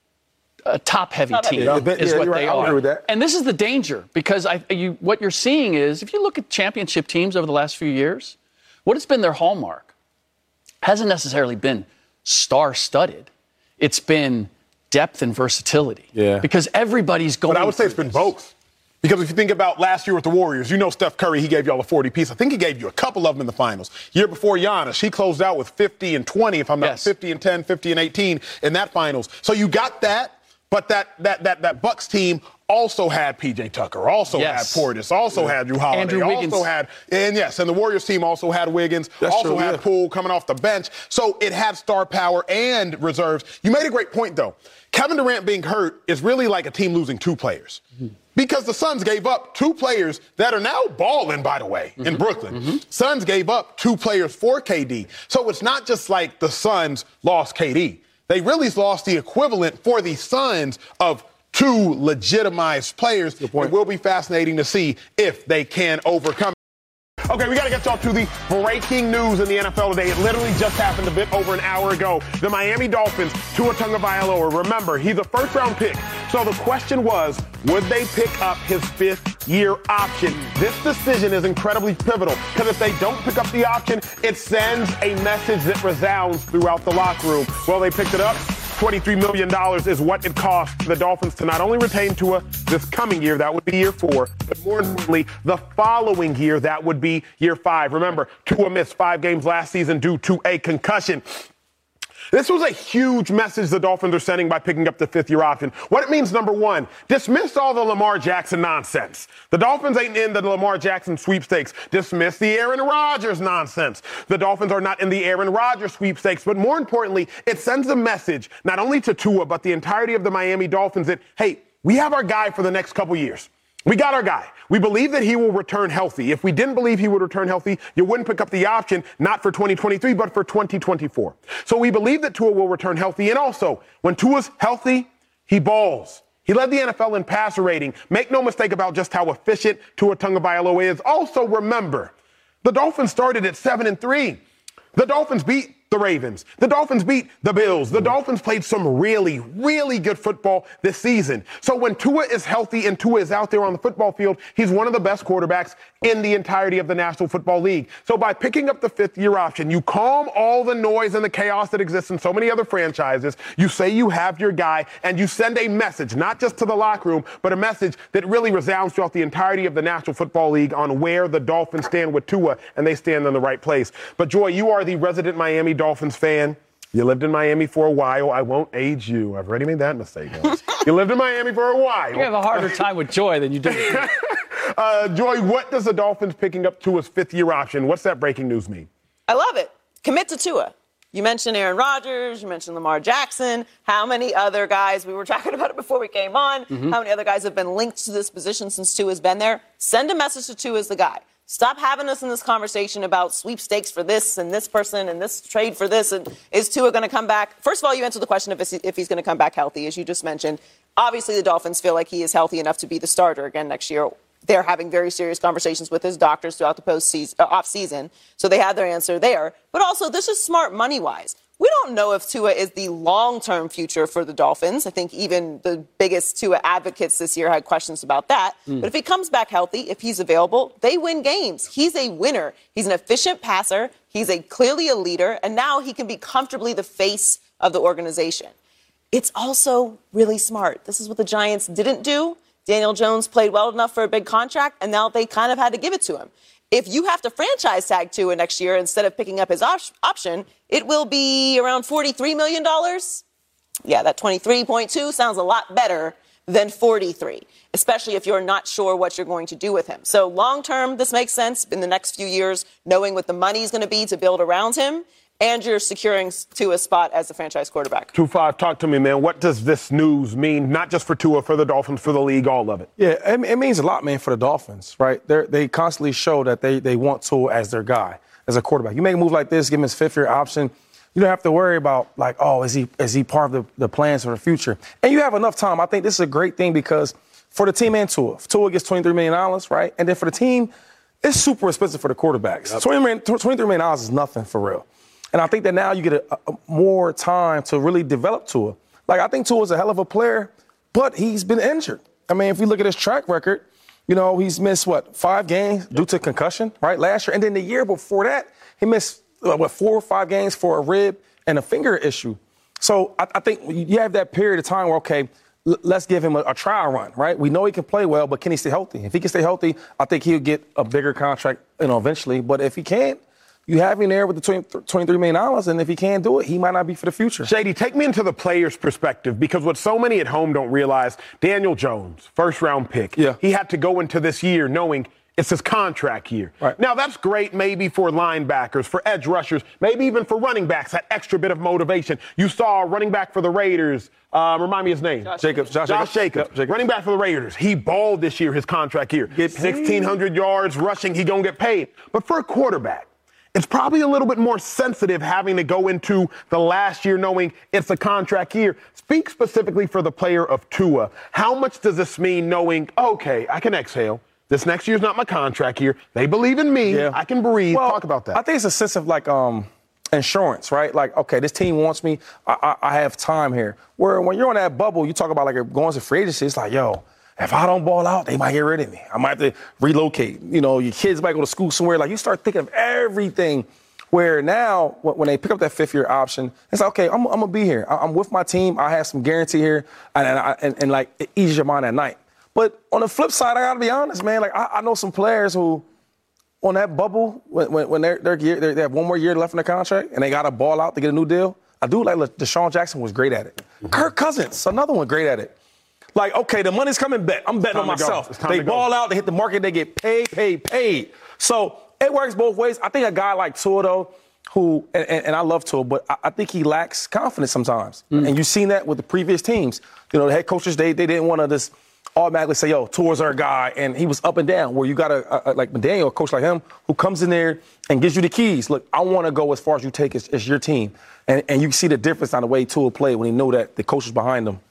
a top heavy Top team. heavy. Yeah, is yeah, what you're they right. I are. agree with that. And this is the danger because I you what you're seeing is if you look at championship teams over the last few years, what has been their hallmark hasn't necessarily been star-studded. It's been depth and versatility. Yeah. Because everybody's going. But I would say it's been both. Because if you think about last year with the Warriors, you know Steph Curry, he gave y'all a forty piece. I think he gave you a couple of them in the finals. Year before Giannis, he closed out with fifty and twenty, if I'm not Yes. fifty and ten, fifty and eighteen in that finals. So you got that, but that that that that Bucks team also had P J Tucker, also Yes. had Portis, also had Drew Holiday, Andrew Wiggins. also had, and yes, and the Warriors team also had Wiggins, That's also true, had yeah. Poole coming off the bench. So it had star power and reserves. You made a great point, though. Kevin Durant being hurt is really like a team losing two players. Mm-hmm. Because the Suns gave up two players that are now balling, by the way, mm-hmm. in Brooklyn. Mm-hmm. Suns gave up two players for K D. So it's not just like the Suns lost K D. They really lost the equivalent for the Suns of two legitimized players. It will be fascinating to see if they can overcome. Okay, we got to get y'all to the breaking news in the N F L today. It literally just happened a bit over an hour ago. The Miami Dolphins, Tua Tagovailoa. Remember, he's a first-round pick. So the question was, would they pick up his fifth-year option? This decision is incredibly pivotal because if they don't pick up the option, it sends a message that resounds throughout the locker room. Well, they picked it up. twenty-three million dollars is what it costs the Dolphins to not only retain Tua this coming year, that would be year four, but more importantly, the following year, that would be year five. Remember, Tua missed five games last season due to a concussion. This was a huge message the Dolphins are sending by picking up the fifth-year option. What it means, number one, dismiss all the Lamar Jackson nonsense. The Dolphins ain't in the Lamar Jackson sweepstakes. Dismiss the Aaron Rodgers nonsense. The Dolphins are not in the Aaron Rodgers sweepstakes. But more importantly, it sends a message not only to Tua, but the entirety of the Miami Dolphins that, hey, we have our guy for the next couple years. We got our guy. We believe that he will return healthy. If we didn't believe he would return healthy, you wouldn't pick up the option, not for twenty twenty-three, but for twenty twenty-four. So we believe that Tua will return healthy. And also, when Tua's healthy, he balls. He led the N F L in passer rating. Make no mistake about just how efficient Tua Tagovailoa is. Also, remember, the Dolphins started at seven and three. The Dolphins beat the Ravens. The Dolphins beat the Bills. The Dolphins played some really, really good football this season. So when Tua is healthy and Tua is out there on the football field, he's one of the best quarterbacks in the entirety of the National Football League. So by picking up the fifth-year option, you calm all the noise and the chaos that exists in so many other franchises. You say you have your guy, and you send a message, not just to the locker room, but a message that really resounds throughout the entirety of the National Football League on where the Dolphins stand with Tua, and they stand in the right place. But, Joy, you are the resident Miami Dolphins fan. You lived in Miami for a while. I won't age you. I've already made that mistake once. You lived in Miami for a while. You have a harder time with Joy than you do with me. uh, Joy, what does the Dolphins picking up Tua's fifth-year option? What's that breaking news mean? I love it. Commit to Tua. You mentioned Aaron Rodgers. You mentioned Lamar Jackson. How many other guys, we were talking about it before we came on, mm-hmm. how many other guys have been linked to this position since Tua's been there? Send a message to Tua as the guy. Stop having us in this conversation about sweepstakes for this and this person and this trade for this. And is Tua going to come back? First of all, you answered the question if, if he's going to come back healthy, as you just mentioned. Obviously, the Dolphins feel like he is healthy enough to be the starter again next year. They're having very serious conversations with his doctors throughout the post-season, uh, off-season, so they had their answer there. But also, this is smart money-wise. We don't know if Tua is the long-term future for the Dolphins. I think even the biggest Tua advocates this year had questions about that. Mm. But if he comes back healthy, if he's available, they win games. He's a winner. He's an efficient passer. He's a clearly a leader. And now he can be comfortably the face of the organization. It's also really smart. This is what the Giants didn't do. Daniel Jones played well enough for a big contract, and now they kind of had to give it to him. If you have to franchise tag Tua next year instead of picking up his op- option, it will be around forty-three million dollars. Yeah, that twenty-three point two sounds a lot better than forty-three, especially if you're not sure what you're going to do with him. So long term, this makes sense in the next few years, knowing what the money is going to be to build around him. And you're securing Tua's spot as the franchise quarterback. two five, talk to me, man. What does this news mean, not just for Tua, for the Dolphins, for the league, all of it? Yeah, it, it means a lot, man, for the Dolphins, right? They're, they constantly show that they, they want Tua as their guy, as a quarterback. You make a move like this, give him his fifth-year option, you don't have to worry about, like, oh, is he is he part of the, the plans for the future? And you have enough time. I think this is a great thing because for the team and Tua, Tua gets twenty-three million dollars, right? And then for the team, it's super expensive for the quarterbacks. Yep. twenty-three million dollars is nothing for real. And I think that now you get a, a more time to really develop Tua. Like, I think Tua's a hell of a player, but he's been injured. I mean, if you look at his track record, you know, he's missed, what, five games due to concussion, right, last year. And then the year before that, he missed, what, four or five games for a rib and a finger issue. So I, I think you have that period of time where, okay, l- let's give him a, a trial run, right? We know he can play well, but can he stay healthy? If he can stay healthy, I think he'll get a bigger contract, you know, eventually. But if he can't, you have him there with the twenty-three million dollars, and if he can't do it, he might not be for the future. Shady, take me into the player's perspective, because what so many at home don't realize, Daniel Jones, first-round pick, yeah. he had to go into this year knowing it's his contract year. Right. Now, that's great maybe for linebackers, for edge rushers, maybe even for running backs, that extra bit of motivation. You saw a running back for the Raiders, uh, remind me his name. Josh Jacobs. Josh, Josh Jacobs. Yep, Jacobs. Running back for the Raiders. He balled this year, his contract year. sixteen hundred yards rushing, he gonna get paid. But for a quarterback, it's probably a little bit more sensitive having to go into the last year knowing it's a contract year. Speak specifically for the player of Tua. How much does this mean knowing, okay, I can exhale. This next year's not my contract year. They believe in me. Yeah. I can breathe. Well, Talk about that. I think it's a sense of like um, insurance, right? Like, okay, this team wants me. I, I, I have time here. Where when you're on that bubble, you talk about like going to free agency. It's like, yo, if I don't ball out, they might get rid of me. I might have to relocate. You know, your kids might go to school somewhere. Like, you start thinking of everything. Where now, when they pick up that fifth-year option, it's like, okay, I'm, I'm going to be here. I'm with my team. I have some guarantee here. And, and, and, and like, it eases your mind at night. But on the flip side, I got to be honest, man. Like, I, I know some players who, on that bubble, when, when, when they're, they're, they're, they have one more year left in their contract and they got to ball out to get a new deal, I do like Deshaun Jackson was great at it. Mm-hmm. Kirk Cousins, another one great at it. Like, okay, the money's coming, bet. I'm betting on myself. They ball out, they hit the market, they get paid, paid, paid. So it works both ways. I think a guy like Tua, though, who, and, and I love Tua, but I, I think he lacks confidence sometimes. Mm. And you've seen that with the previous teams. You know, the head coaches, they, they didn't want to just automatically say, yo, Tua's our guy. And he was up and down, where you got a, a like McDaniel, a coach like him, who comes in there and gives you the keys. Look, I want to go as far as you take as, as your team. And, and you see the difference on the way Tua played when he knew that the coach was behind him.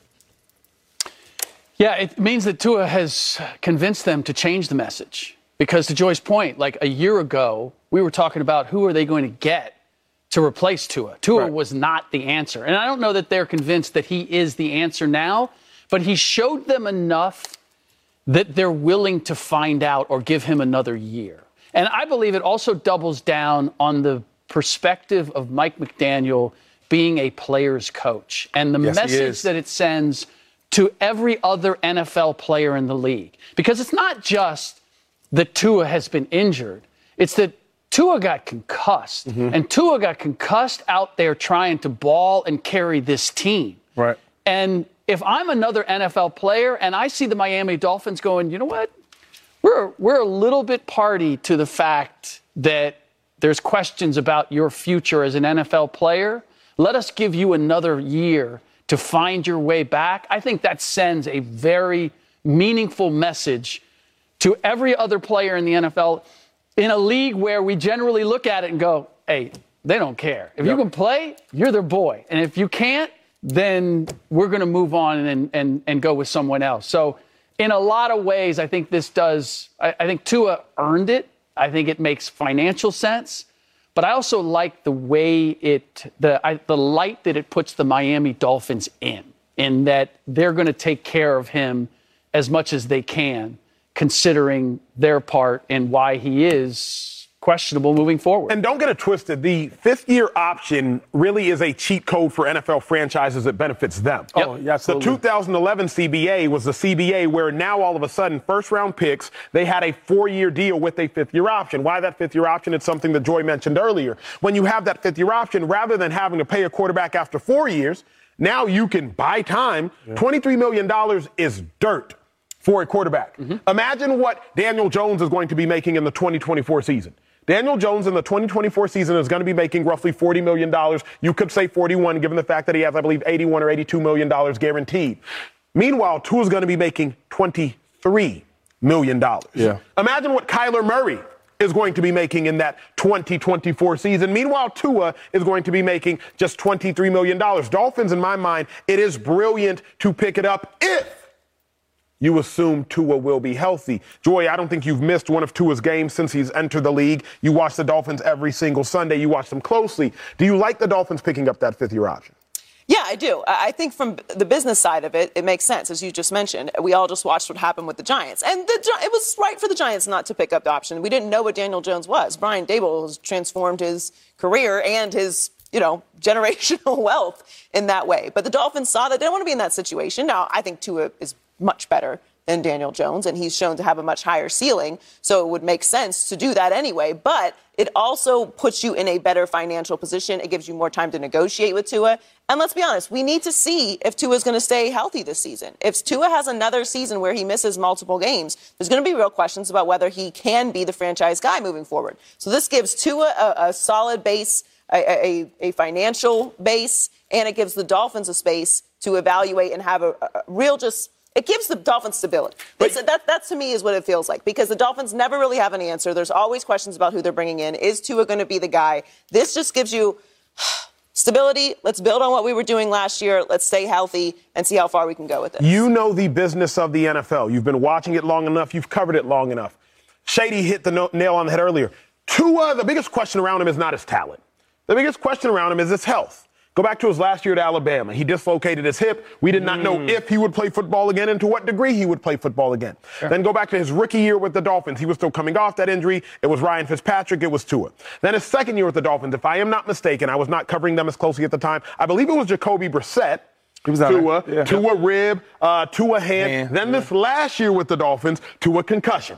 Yeah, it means that Tua has convinced them to change the message. Because to Joy's point, like a year ago, we were talking about who are they going to get to replace Tua. Tua right. was not the answer. And I don't know that they're convinced that he is the answer now, but he showed them enough that they're willing to find out or give him another year. And I believe it also doubles down on the perspective of Mike McDaniel being a player's coach and the yes, message that it sends to every other N F L player in the league. Because it's not just that Tua has been injured. It's that Tua got concussed. Mm-hmm. And Tua got concussed out there trying to ball and carry this team. Right. And if I'm another N F L player and I see the Miami Dolphins going, you know what? We're, we're a little bit party to the fact that there's questions about your future as an N F L player. Let us give you another year to find your way back. I think that sends a very meaningful message to every other player in the N F L in a league where we generally look at it and go, hey, they don't care. If yep. you can play, you're their boy. And if you can't, then we're going to move on and, and, and go with someone else. So in a lot of ways, I think this does, I, I think Tua earned it. I think it makes financial sense. But I also like the way it, the I, the light that it puts the Miami Dolphins in, in that they're going to take care of him as much as they can, considering their part and why he is questionable moving forward. And don't get it twisted. The fifth-year option really is a cheat code for N F L franchises that benefits them. Yep. Oh, yeah, absolutely. The two thousand eleven C B A was the C B A where now all of a sudden first-round picks, they had a four-year deal with a fifth-year option. Why that fifth-year option? It's something that Joy mentioned earlier. When you have that fifth-year option, rather than having to pay a quarterback after four years, now you can buy time. Yeah. twenty-three million dollars is dirt for a quarterback. Mm-hmm. Imagine what Daniel Jones is going to be making in the twenty twenty-four season. Daniel Jones in the twenty twenty-four season is going to be making roughly forty million dollars. You could say forty-one, given the fact that he has, I believe, eighty-one or eighty-two million dollars guaranteed. Meanwhile, Tua is going to be making twenty-three million dollars. Yeah. Imagine what Kyler Murray is going to be making in that twenty twenty-four season. Meanwhile, Tua is going to be making just twenty-three million dollars. Dolphins, in my mind, it is brilliant to pick it up if you assume Tua will be healthy. Joy, I don't think you've missed one of Tua's games since he's entered the league. You watch the Dolphins every single Sunday. You watch them closely. Do you like the Dolphins picking up that fifth-year option? Yeah, I do. I think from the business side of it, it makes sense, as you just mentioned. We all just watched what happened with the Giants. And the, it was right for the Giants not to pick up the option. We didn't know what Daniel Jones was. Brian Daboll has transformed his career and his, you know, generational wealth in that way. But the Dolphins saw that they didn't want to be in that situation. Now, I think Tua is much better than Daniel Jones, and he's shown to have a much higher ceiling, so it would make sense to do that anyway. But it also puts you in a better financial position. It gives you more time to negotiate with Tua. And let's be honest, we need to see if Tua is going to stay healthy this season. If Tua has another season where he misses multiple games, there's going to be real questions about whether he can be the franchise guy moving forward. So this gives Tua a, a solid base, a, a, a financial base, and it gives the Dolphins a space to evaluate and have a, a real just It gives the Dolphins stability. But, that, that, to me, is what it feels like, because the Dolphins never really have an answer. There's always questions about who they're bringing in. Is Tua going to be the guy? This just gives you stability. Let's build on what we were doing last year. Let's stay healthy and see how far we can go with it. You know the business of the N F L. You've been watching it long enough. You've covered it long enough. Shady hit the no- nail on the head earlier. Tua, the biggest question around him is not his talent. The biggest question around him is his health. Go back to his last year at Alabama. He dislocated his hip. We did not know if he would play football again and to what degree he would play football again. Sure. Then go back to his rookie year with the Dolphins. He was still coming off that injury. It was Ryan Fitzpatrick. It was Tua. Then his second year with the Dolphins, if I am not mistaken, I was not covering them as closely at the time. I believe it was Jacoby Brissett. He was Tua, yeah. Tua rib, uh, Tua hand. hand. Then yeah. this last year with the Dolphins, Tua concussion.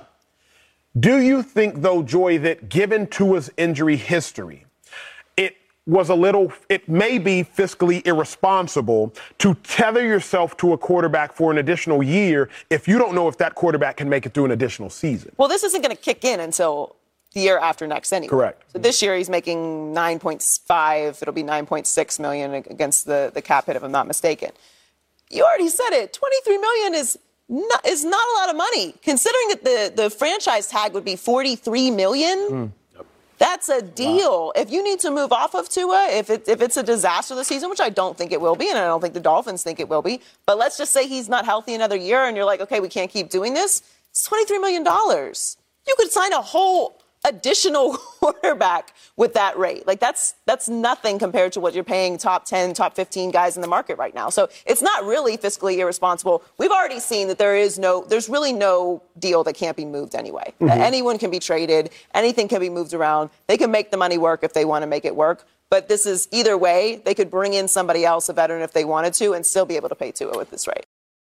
Do you think, though, Joy, that given Tua's injury history, was a little, it may be fiscally irresponsible to tether yourself to a quarterback for an additional year if you don't know if that quarterback can make it through an additional season? Well, this isn't going to kick in until the year after next anyway. Correct. So this year he's making nine point five. It'll be nine point six million against the, the cap hit, if I'm not mistaken. You already said it. twenty-three million is not, is not a lot of money, considering that the, the franchise tag would be forty-three million. Mm. That's a deal. Wow. If you need to move off of Tua, if, it, if it's a disaster this season, which I don't think it will be, and I don't think the Dolphins think it will be, but let's just say he's not healthy another year and you're like, okay, we can't keep doing this, it's twenty-three million dollars. You could sign a whole additional quarterback with that rate. Like, that's that's nothing compared to what you're paying top ten, top fifteen guys in the market right now. So it's not really fiscally irresponsible. We've already seen that there is no, there's really no deal that can't be moved anyway. Mm-hmm. Anyone can be traded. Anything can be moved around. They can make the money work if they want to make it work. But this is either way. They could bring in somebody else, a veteran, if they wanted to, and still be able to pay Tua with this rate.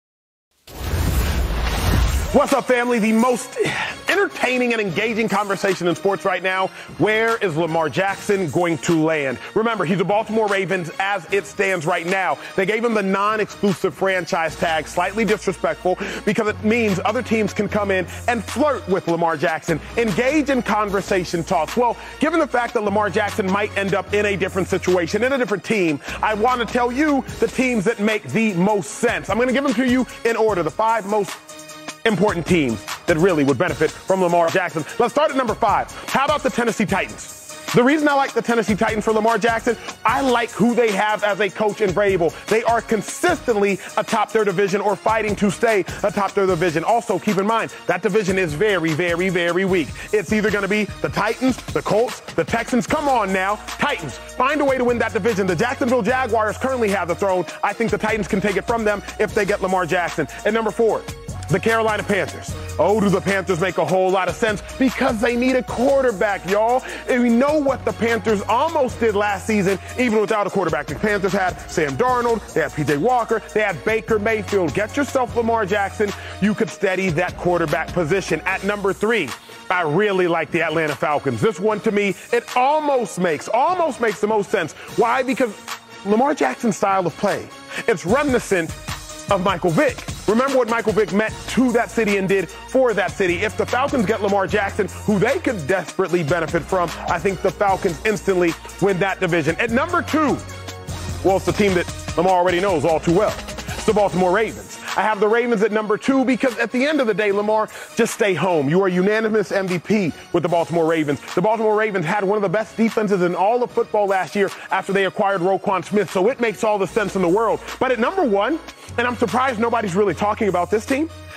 What's up, family? The most entertaining and engaging conversation in sports right now. Where is Lamar Jackson going to land? Remember, he's a Baltimore Ravens as it stands right now. They gave him the non-exclusive franchise tag, slightly disrespectful, because it means other teams can come in and flirt with Lamar Jackson, engage in conversation talks. Well, given the fact that Lamar Jackson might end up in a different situation, in a different team, I want to tell you the teams that make the most sense. I'm going to give them to you in order, the five most important teams that really would benefit from Lamar Jackson. Let's start at number five. How about the Tennessee Titans? The reason I like the Tennessee Titans for Lamar Jackson, I like who they have as a coach in Vrabel. They are consistently atop their division or fighting to stay atop their division. Also, keep in mind, that division is very, very, very weak. It's either going to be the Titans, the Colts, the Texans. Come on now. Titans, find a way to win that division. The Jacksonville Jaguars currently have the throne. I think the Titans can take it from them if they get Lamar Jackson. And number four, the Carolina Panthers. Oh, do the Panthers make a whole lot of sense? Because they need a quarterback, y'all. And we know what the Panthers almost did last season, even without a quarterback. The Panthers had Sam Darnold, they had P J Walker, they had Baker Mayfield. Get yourself Lamar Jackson. You could steady that quarterback position. At number three, I really like the Atlanta Falcons. This one, to me, it almost makes, almost makes the most sense. Why? Because Lamar Jackson's style of play, it's reminiscent of Michael Vick. Remember what Michael Vick meant to that city and did for that city. If the Falcons get Lamar Jackson, who they could desperately benefit from, I think the Falcons instantly win that division. At number two, well, it's the team that Lamar already knows all too well. It's the Baltimore Ravens. I have the Ravens at number two because at the end of the day, Lamar, just stay home. You are unanimous M V P with the Baltimore Ravens. The Baltimore Ravens had one of the best defenses in all of football last year after they acquired Roquan Smith, so it makes all the sense in the world. But at number one, and I'm surprised nobody's really talking about this team,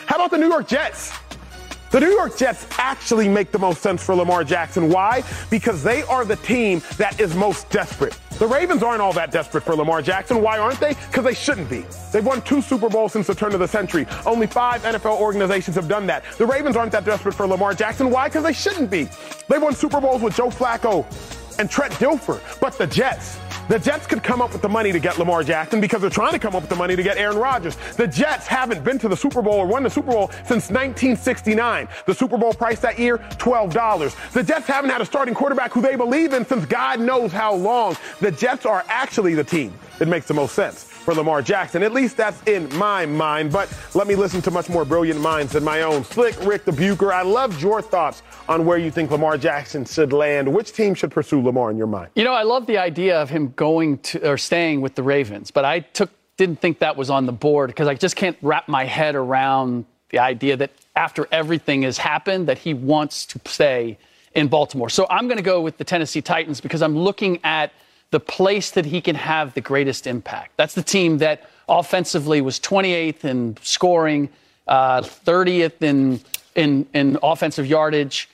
How about the New York Jets? The New York Jets actually make the most sense for Lamar Jackson. Why? Because they are the team that is most desperate. The Ravens aren't all that desperate for Lamar Jackson. Why aren't they? Because they shouldn't be. They've won two Super Bowls since the turn of the century. Only five N F L organizations have done that. The Ravens aren't that desperate for Lamar Jackson. Why? Because they shouldn't be. They've won Super Bowls with Joe Flacco and Trent Dilfer. But the Jets, the Jets could come up with the money to get Lamar Jackson because they're trying to come up with the money to get Aaron Rodgers. The Jets haven't been to the Super Bowl or won the Super Bowl since nineteen sixty-nine. The Super Bowl price that year, twelve dollars. The Jets haven't had a starting quarterback who they believe in since God knows how long. The Jets are actually the team that makes the most sense for Lamar Jackson. At least that's in my mind, but let me listen to much more brilliant minds than my own. Slick Rick the Bucher, I loved your thoughts on where you think Lamar Jackson should land. Which team should pursue Lamar in your mind? You know, I love the idea of him going to or staying with the Ravens, but I took didn't think that was on the board because I just can't wrap my head around the idea that after everything has happened that he wants to stay in Baltimore. So I'm going to go with the Tennessee Titans because I'm looking at the place that he can have the greatest impact. That's the team that offensively was twenty-eighth in scoring, uh, thirtieth in, in in offensive yardage.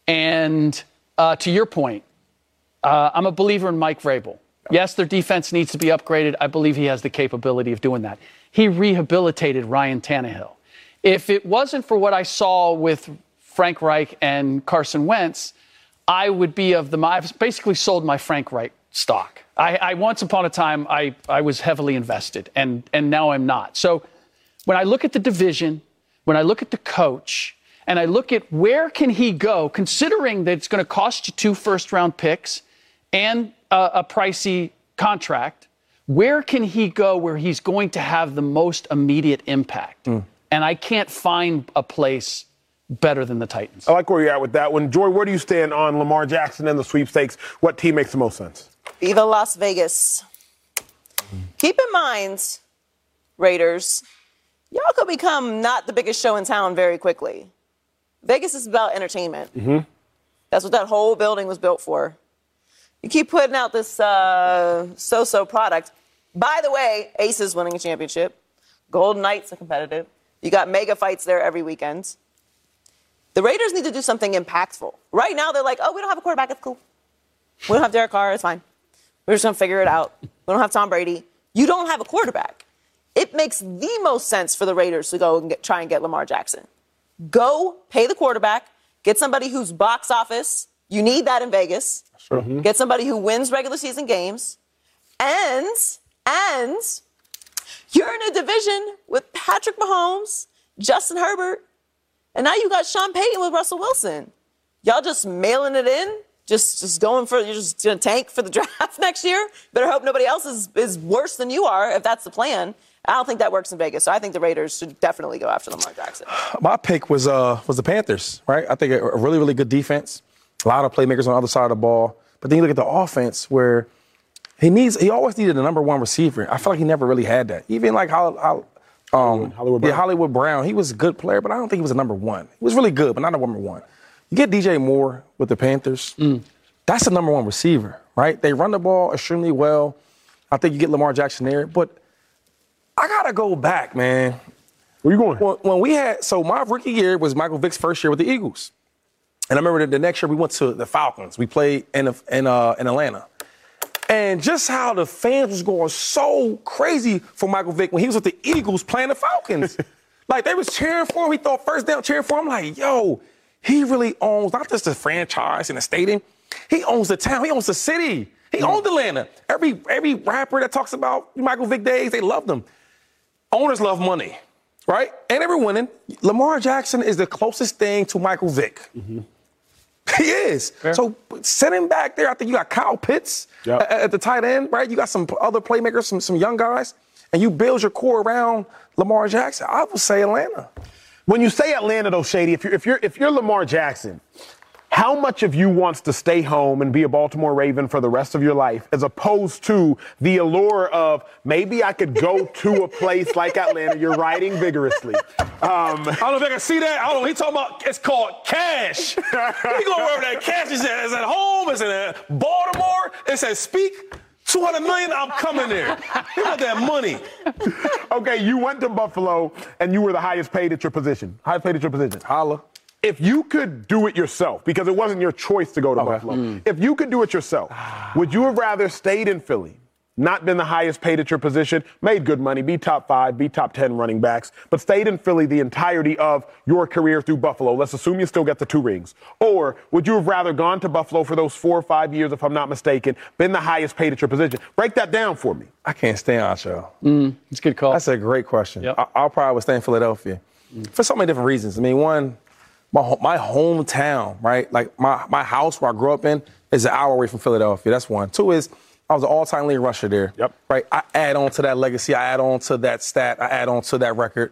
And uh, to your point, uh, I'm a believer in Mike Vrabel. Yes, their defense needs to be upgraded. I believe he has the capability of doing that. He rehabilitated Ryan Tannehill. If it wasn't for what I saw with Frank Reich and Carson Wentz, I would be of the mind. I've basically sold my Frank Reich stock. I, I once upon a time, I, I was heavily invested, and, and now I'm not. So when I look at the division, when I look at the coach, and I look at where can he go, considering that it's going to cost you two first-round picks and a, a pricey contract, where can he go where he's going to have the most immediate impact? Mm. And I can't find a place better than the Titans. I like where you're at with that one. Joy, where do you stand on Lamar Jackson and the sweepstakes? What team makes the most sense? Viva Las Vegas. Keep in mind, Raiders, y'all could become not the biggest show in town very quickly. Vegas is about entertainment. Mm-hmm. That's what that whole building was built for. You keep putting out this uh, so-so product. By the way, Aces winning a championship. Golden Knights are competitive. You got mega fights there every weekend. The Raiders need to do something impactful. Right now, they're like, oh, we don't have a quarterback. It's cool. We don't have Derek Carr. It's fine. We're just going to figure it out. We don't have Tom Brady. You don't have a quarterback. It makes the most sense for the Raiders to go and get, try and get Lamar Jackson. Go pay the quarterback. Get somebody who's box office. You need that in Vegas. Sure. Mm-hmm. Get somebody who wins regular season games. And, and you're in a division with Patrick Mahomes, Justin Herbert, and now you got Sean Payton with Russell Wilson. Y'all just mailing it in? Just just going for, you're just going to tank for the draft next year? Better hope nobody else is, is worse than you are if that's the plan. I don't think that works in Vegas. So I think the Raiders should definitely go after Lamar Jackson. My pick was uh was the Panthers, right? I think a, a really, really good defense. A lot of playmakers on the other side of the ball. But then you look at the offense where he needs, he always needed a number one receiver. I feel like he never really had that. Even like how, how um, Hollywood Brown. Yeah, Hollywood Brown. He was a good player, but I don't think he was a number one. He was really good, but not a number one. You get D J Moore with the Panthers, mm. that's a number one receiver, right? They run the ball extremely well. I think you get Lamar Jackson there, but I got to go back, man. Where you going? When, when we had, so my rookie year was Michael Vick's first year with the Eagles. And I remember that the next year we went to the Falcons. We played in, in, uh, in Atlanta. And just how the fans was going so crazy for Michael Vick when he was with the Eagles playing the Falcons. Like, they was cheering for him. He thought first down, cheering for him. Like, yo, he really owns not just the franchise and the stadium. He owns the town. He owns the city. He owns Atlanta. Every every rapper that talks about Michael Vick days, they love them. Owners love money, right? And they're winning. Lamar Jackson is the closest thing to Michael Vick. Mm-hmm. He is. Fair. So sitting back there, I think you got Kyle Pitts yep. at, at the tight end, right? You got some other playmakers, some some young guys, and you build your core around Lamar Jackson. I would say Atlanta. When you say Atlanta, though, Shady, if you're if you're if you're Lamar Jackson, how much of you wants to stay home and be a Baltimore Raven for the rest of your life, as opposed to the allure of maybe I could go to a place like Atlanta? You're riding vigorously. Um, I don't know if I can see that. I don't know. He talking about it's called cash. He going wherever that cash is at. Is at home? Is it at Baltimore? It says speak two hundred million dollars, I'm coming there. Give me that money. Okay, you went to Buffalo, and you were the highest paid at your position. Highest paid at your position. Holla. If you could do it yourself, because it wasn't your choice to go to Okay. Buffalo, Mm. if you could do it yourself, would you have rather stayed in Philly, not been the highest paid at your position, made good money, be top five, be top ten running backs, but stayed in Philly the entirety of your career through Buffalo? Let's assume you still get the two rings. Or would you have rather gone to Buffalo for those four or five years, if I'm not mistaken, been the highest paid at your position? Break that down for me. I can't stand Acho. Mm, it's a good call. That's a great question. Yep. I, I'll probably stay in Philadelphia for so many different reasons. I mean, one, my ho- my hometown, right? Like my, my house where I grew up in is an hour away from Philadelphia. That's one. Two is I was an all-time leading rusher there. Yep. Right. I add on to that legacy. I add on to that stat. I add on to that record.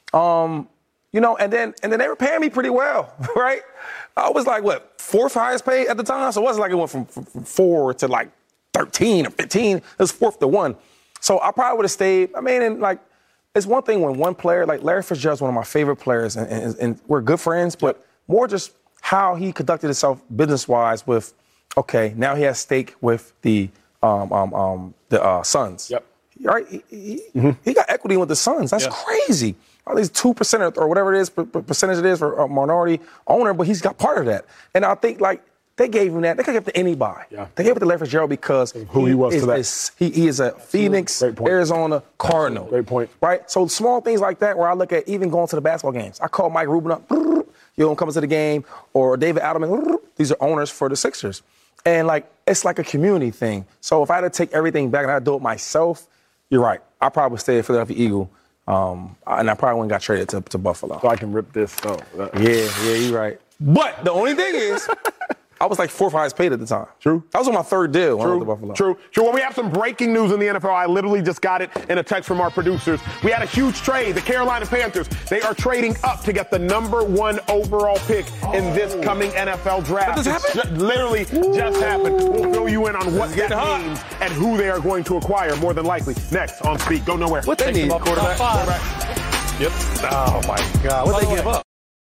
Um, you know, and then and then they were paying me pretty well, right? I was like what fourth highest paid at the time, so it wasn't like it went from, from, from four to like thirteen or fifteen. It was fourth to one. So I probably would have stayed. I mean, and like. It's one thing when one player, like Larry Fitzgerald's one of my favorite players, and, and, and we're good friends, but more just how he conducted himself business-wise with, okay, now he has stake with the um, um, um, the uh, Suns. Yep. Right? He, he, mm-hmm. he got equity with the Suns. That's yeah. crazy. At least two percent or whatever it is, percentage it is for a minority owner, but he's got part of that. And I think, like, they gave him that. They could give it to anybody. Yeah. They gave it to Larry Fitzgerald because who he, he was is, to that. is, he, he is a Phoenix, Arizona Cardinal. Great point. Right? So small things like that where I look at even going to the basketball games. I call Mike Rubin up, you don't come to the game, or David Adelman, these are owners for the Sixers. And, like, it's like a community thing. So if I had to take everything back and I had to do it myself, you're right. I probably would stay at Philadelphia Eagle, um, and I probably wouldn't got traded to, to Buffalo. So I can rip this. Oh, yeah, yeah, you're right. But the only thing is, I was like fourth highest paid at the time. True. That was on my third deal when I True. went to Buffalo. True. True. Well, we have some breaking news in the N F L. I literally just got it in a text from our producers. We had a huge trade. The Carolina Panthers, they are trading up to get the number one overall pick in this coming N F L draft. That just It's happened? ju- literally Ooh. just happened. We'll fill you in on what It's getting that hot. means and who they are going to acquire more than likely. Next on Speak. Go nowhere. What they need? Quarterback. Quarterback. Yep. Oh, my God. What they give up?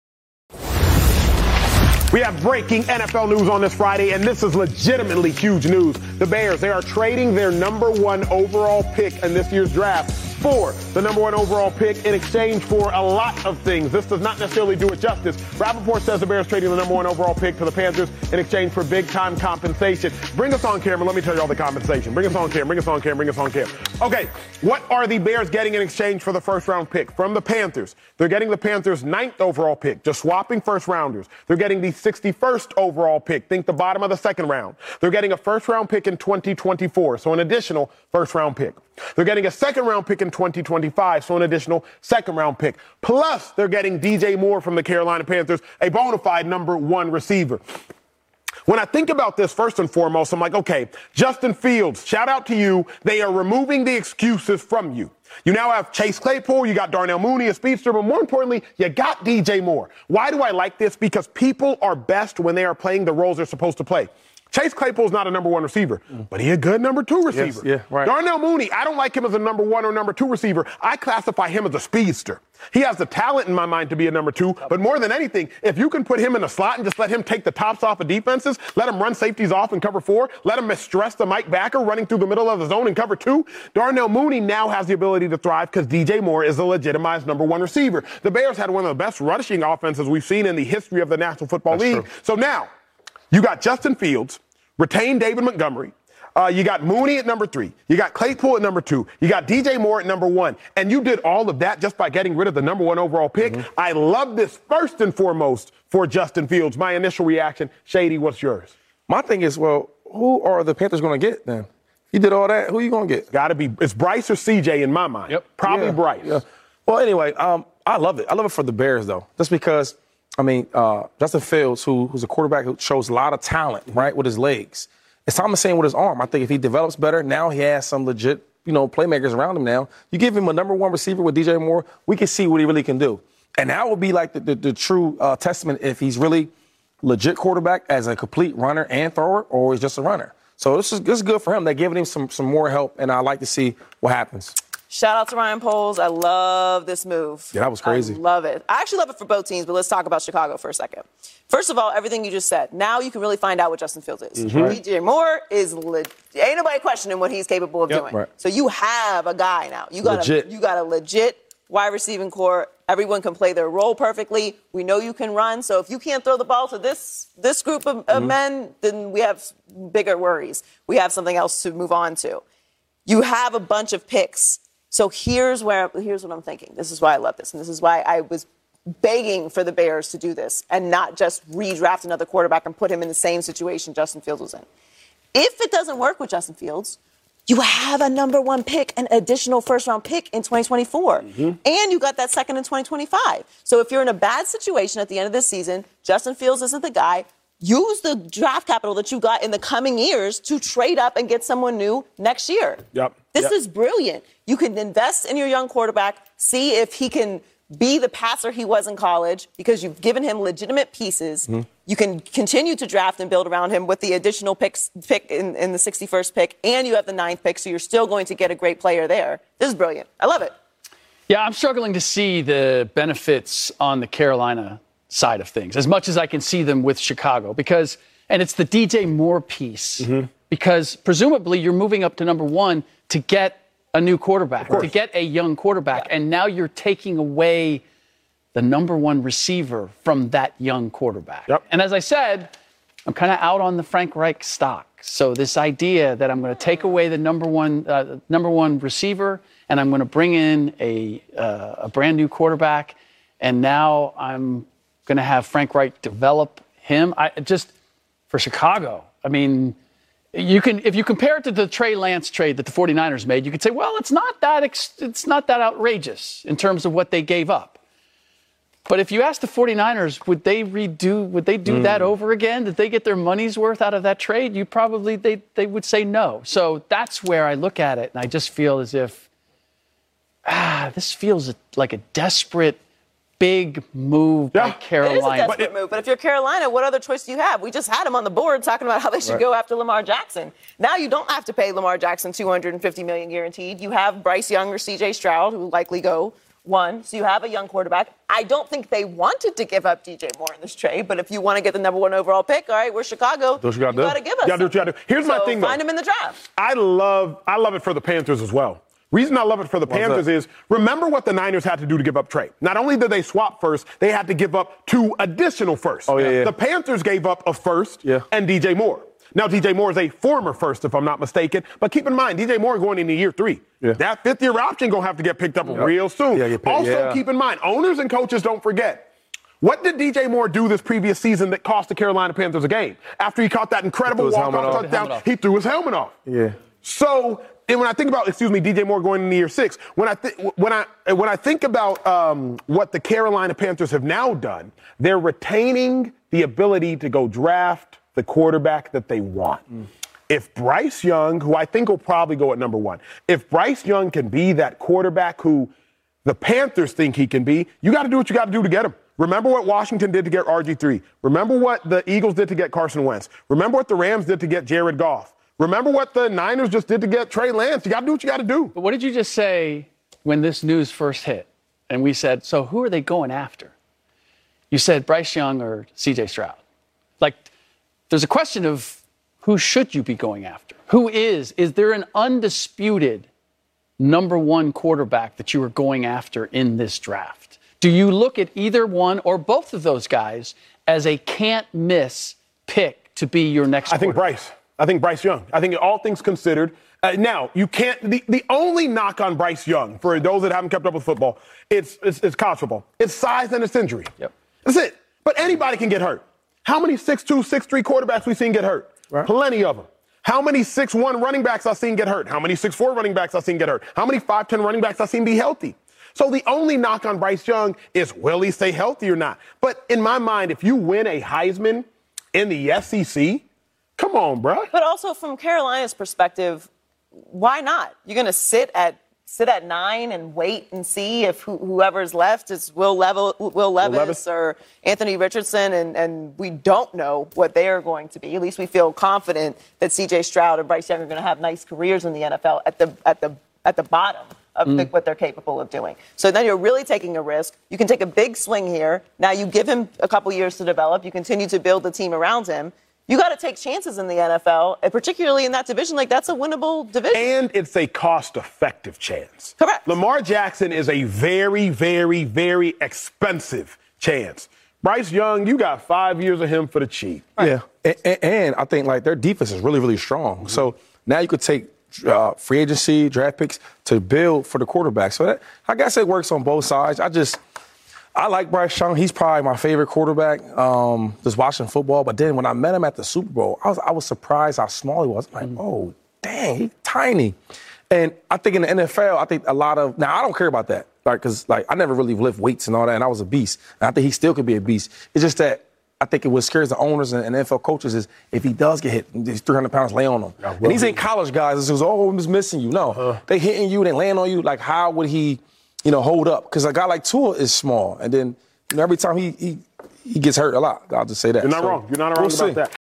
We have breaking N F L news on this Friday, and this is legitimately huge news. The Bears, they are trading their number one overall pick in this year's draft for the number one overall pick in exchange for a lot of things. This does not necessarily do it justice. Rappaport says the Bears trading the number one overall pick to the Panthers in exchange for big-time compensation. Bring us on camera. Let me tell you all the compensation. Bring us on camera. Bring us on camera. Bring us on camera. Okay, what are the Bears getting in exchange for the first-round pick from the Panthers? They're getting the Panthers' ninth overall pick, just swapping first-rounders. They're getting the sixty-first overall pick. Think the bottom of the second round. They're getting a first-round pick in twenty twenty-four, so an additional first-round pick. They're getting a second-round pick in twenty twenty-five, so an additional second-round pick. Plus, they're getting D J Moore from the Carolina Panthers, a bona fide number one receiver. When I think about this, first and foremost, I'm like, okay, Justin Fields, shout out to you. They are removing the excuses from you. You now have Chase Claypool, you got Darnell Mooney, a speedster, but more importantly, you got D J Moore. Why do I like this? Because people are best when they are playing the roles they're supposed to play. Chase Claypool's not a number one receiver, but he a good number two receiver. Yes, yeah, right. Darnell Mooney, I don't like him as a number one or number two receiver. I classify him as a speedster. He has the talent in my mind to be a number two, but more than anything, if you can put him in a slot and just let him take the tops off of defenses, let him run safeties off and cover four, let him mistress the Mike backer running through the middle of the zone and cover two, Darnell Mooney now has the ability to thrive because D J Moore is a legitimized number one receiver. The Bears had one of the best rushing offenses we've seen in the history of the National Football That's League. true. So now, you got Justin Fields, retain David Montgomery. Uh, you got Mooney at number three. You got Claypool at number two. You got D J Moore at number one. And you did all of that just by getting rid of the number one overall pick. Mm-hmm. I love this first and foremost for Justin Fields. My initial reaction, Shady, what's yours? My thing is, well, who are the Panthers going to get then? You did all that. Who are you going to get? Got to be, it's Bryce or C J in my mind. Yep. Probably Yeah, Bryce. yeah. Well, anyway, um, I love it. I love it for the Bears, though, just because, I mean, uh, Justin Fields, who, who's a quarterback who shows a lot of talent, right, with his legs. It's Thomas saying with his arm. I think if he develops better, now he has some legit, you know, playmakers around him now. You give him a number one receiver with D J Moore, we can see what he really can do. And that would be like the, the, the true uh, testament if he's really legit quarterback as a complete runner and thrower, or he's just a runner. So this is, this is good for him. They're giving him some, some more help, and I like to see what happens. Shout out to Ryan Poles. I love this move. Yeah, that was crazy. I love it. I actually love it for both teams, but let's talk about Chicago for a second. First of all, everything you just said. Now you can really find out what Justin Fields is. Mm-hmm. D J Moore is le- ain't nobody questioning what he's capable of Yep, doing. right. So you have a guy now. You got Legit. a you got a legit wide receiving core. Everyone can play their role perfectly. We know you can run. So if you can't throw the ball to this this group of, of Mm-hmm. men, then we have bigger worries. We have something else to move on to. You have a bunch of picks. So here's where here's what I'm thinking. This is why I love this, and this is why I was begging for the Bears to do this and not just redraft another quarterback and put him in the same situation Justin Fields was in. If it doesn't work with Justin Fields, you have a number one pick, an additional first-round pick in twenty twenty-four. Mm-hmm. And you got that second in twenty twenty-five. So if you're in a bad situation at the end of this season, Justin Fields isn't the guy. Use the draft capital that you got in the coming years to trade up and get someone new next year. Yep. This yep. is brilliant. You can invest in your young quarterback, see if he can be the passer he was in college because you've given him legitimate pieces. Mm-hmm. You can continue to draft and build around him with the additional picks pick in, in the sixty-first pick, and you have the ninth pick, so you're still going to get a great player there. This is brilliant. I love it. Yeah, I'm struggling to see the benefits on the Carolina side of things as much as I can see them with Chicago because, and it's the D J Moore piece, mm-hmm. because presumably you're moving up to number one to get a new quarterback, to get a young quarterback, yeah. and now you're taking away the number one receiver from that young quarterback. Yep. And as I said, I'm kind of out on the Frank Reich stock. So this idea that I'm going to take away the number one uh, number one receiver and I'm going to bring in a uh, a brand new quarterback, and now I'm going to have Frank Reich develop him. I just for Chicago. I mean, you can if you compare it to the Trey Lance trade that the 49ers made, you could say, well, it's not that ex- it's not that outrageous in terms of what they gave up. But if you ask the 49ers, would they redo, would they do mm. that over again? Did they get their money's worth out of that trade? You probably, they, they would say no. So that's where I look at it, and I just feel as if, ah, this feels like a desperate, big move yeah. by Carolina. It is a desperate but it, move, but if you're Carolina, what other choice do you have? We just had him on the board talking about how they should right. go after Lamar Jackson. Now you don't have to pay Lamar Jackson two hundred fifty million dollars guaranteed. You have Bryce Young or C J Stroud, who will likely go one, so you have a young quarterback. I don't think they wanted to give up D J Moore in this trade, but if you want to get the number one overall pick, all right, we're Chicago. Those you got to give us. You got to do what you got to do. Here's so my thing, though. Find him in the draft. I love, I love it for the Panthers as well. Reason I love it for the What's Panthers up? is remember what the Niners had to do to give up Trey. Not only did they swap first, they had to give up two additional firsts. Oh, yeah, yeah. The Panthers gave up a first yeah. and D J Moore. Now, D J Moore is a former first, if I'm not mistaken. But keep in mind, D J Moore going into year three. Yeah. That fifth-year option going to have to get picked up yep. real soon. Yeah, get picked, also, yeah. keep in mind, owners and coaches don't forget. What did D J Moore do this previous season that cost the Carolina Panthers a game? After he caught that incredible walk-off touchdown, he threw his helmet off. Yeah. So, and when I think about, excuse me, D J Moore going into year six, when I th- when I when I think about um, what the Carolina Panthers have now done, they're retaining the ability to go draft the quarterback that they want. Mm. If Bryce Young, who I think will probably go at number one, if Bryce Young can be that quarterback who the Panthers think he can be, you got to do what you got to do to get him. Remember what Washington did to get R G three. Remember what the Eagles did to get Carson Wentz. Remember what the Rams did to get Jared Goff. Remember what the Niners just did to get Trey Lance. You got to do what you got to do. But what did you just say when this news first hit? And we said, so who are they going after? You said Bryce Young or C J Stroud. Like, there's a question of who should you be going after? Who is? Is there an undisputed number one quarterback that you are going after in this draft? Do you look at either one or both of those guys as a can't-miss pick to be your next I think Bryce. I think Bryce Young. I think all things considered. Uh, now, you can't the, – the only knock on Bryce Young, for those that haven't kept up with football, it's, it's, it's college football. It's size and it's injury. Yep. That's it. But anybody can get hurt. How many six two, six three quarterbacks we seen get hurt? Right. Plenty of them. How many six one running backs I've seen get hurt? How many six four running backs I've seen get hurt? How many five ten running backs I've seen be healthy? So the only knock on Bryce Young is will he stay healthy or not? But in my mind, if you win a Heisman in the S E C, come on, bro. But also from Carolina's perspective, why not? You're going to sit at sit at nine and wait and see if who, whoever's left is Will, Level, Will Levis, Levis or Anthony Richardson, and, and we don't know what they are going to be. At least we feel confident that C J Stroud and Bryce Young are going to have nice careers in the N F L at the at the at the bottom of Mm. the, what they're capable of doing. So then you're really taking a risk. You can take a big swing here. Now you give him a couple years to develop. You continue to build the team around him. You got to take chances in the N F L, and particularly in that division. Like, that's a winnable division. And it's a cost-effective chance. Correct. Lamar Jackson is a very, very, very expensive chance. Bryce Young, you got five years of him for the cheap. Yeah, and, and, and I think like their defense is really, really strong. Mm-hmm. So now you could take uh, free agency, draft picks to build for the quarterback. So that, I guess it works on both sides. I just I like Bryce Young. He's probably my favorite quarterback. Um, just watching football, but then when I met him at the Super Bowl, I was I was surprised how small he was. I'm like, mm-hmm. oh, dang, he's tiny. And I think in the N F L, I think a lot of now I don't care about that, like because like I never really lift weights and all that, and I was a beast. And I think he still could be a beast. It's just that I think it what scares the owners and N F L coaches is if he does get hit, these three hundred pounds lay on him. Yeah, and these ain't college guys. It's just, oh, I'm just missing you. No, uh-huh. they hitting you, they laying on you. Like how would he, you know, hold up? Because a guy like Tua is small, and then you know every time he he he gets hurt a lot. I'll just say that. You're not so, wrong. You're not wrong we'll about see. that.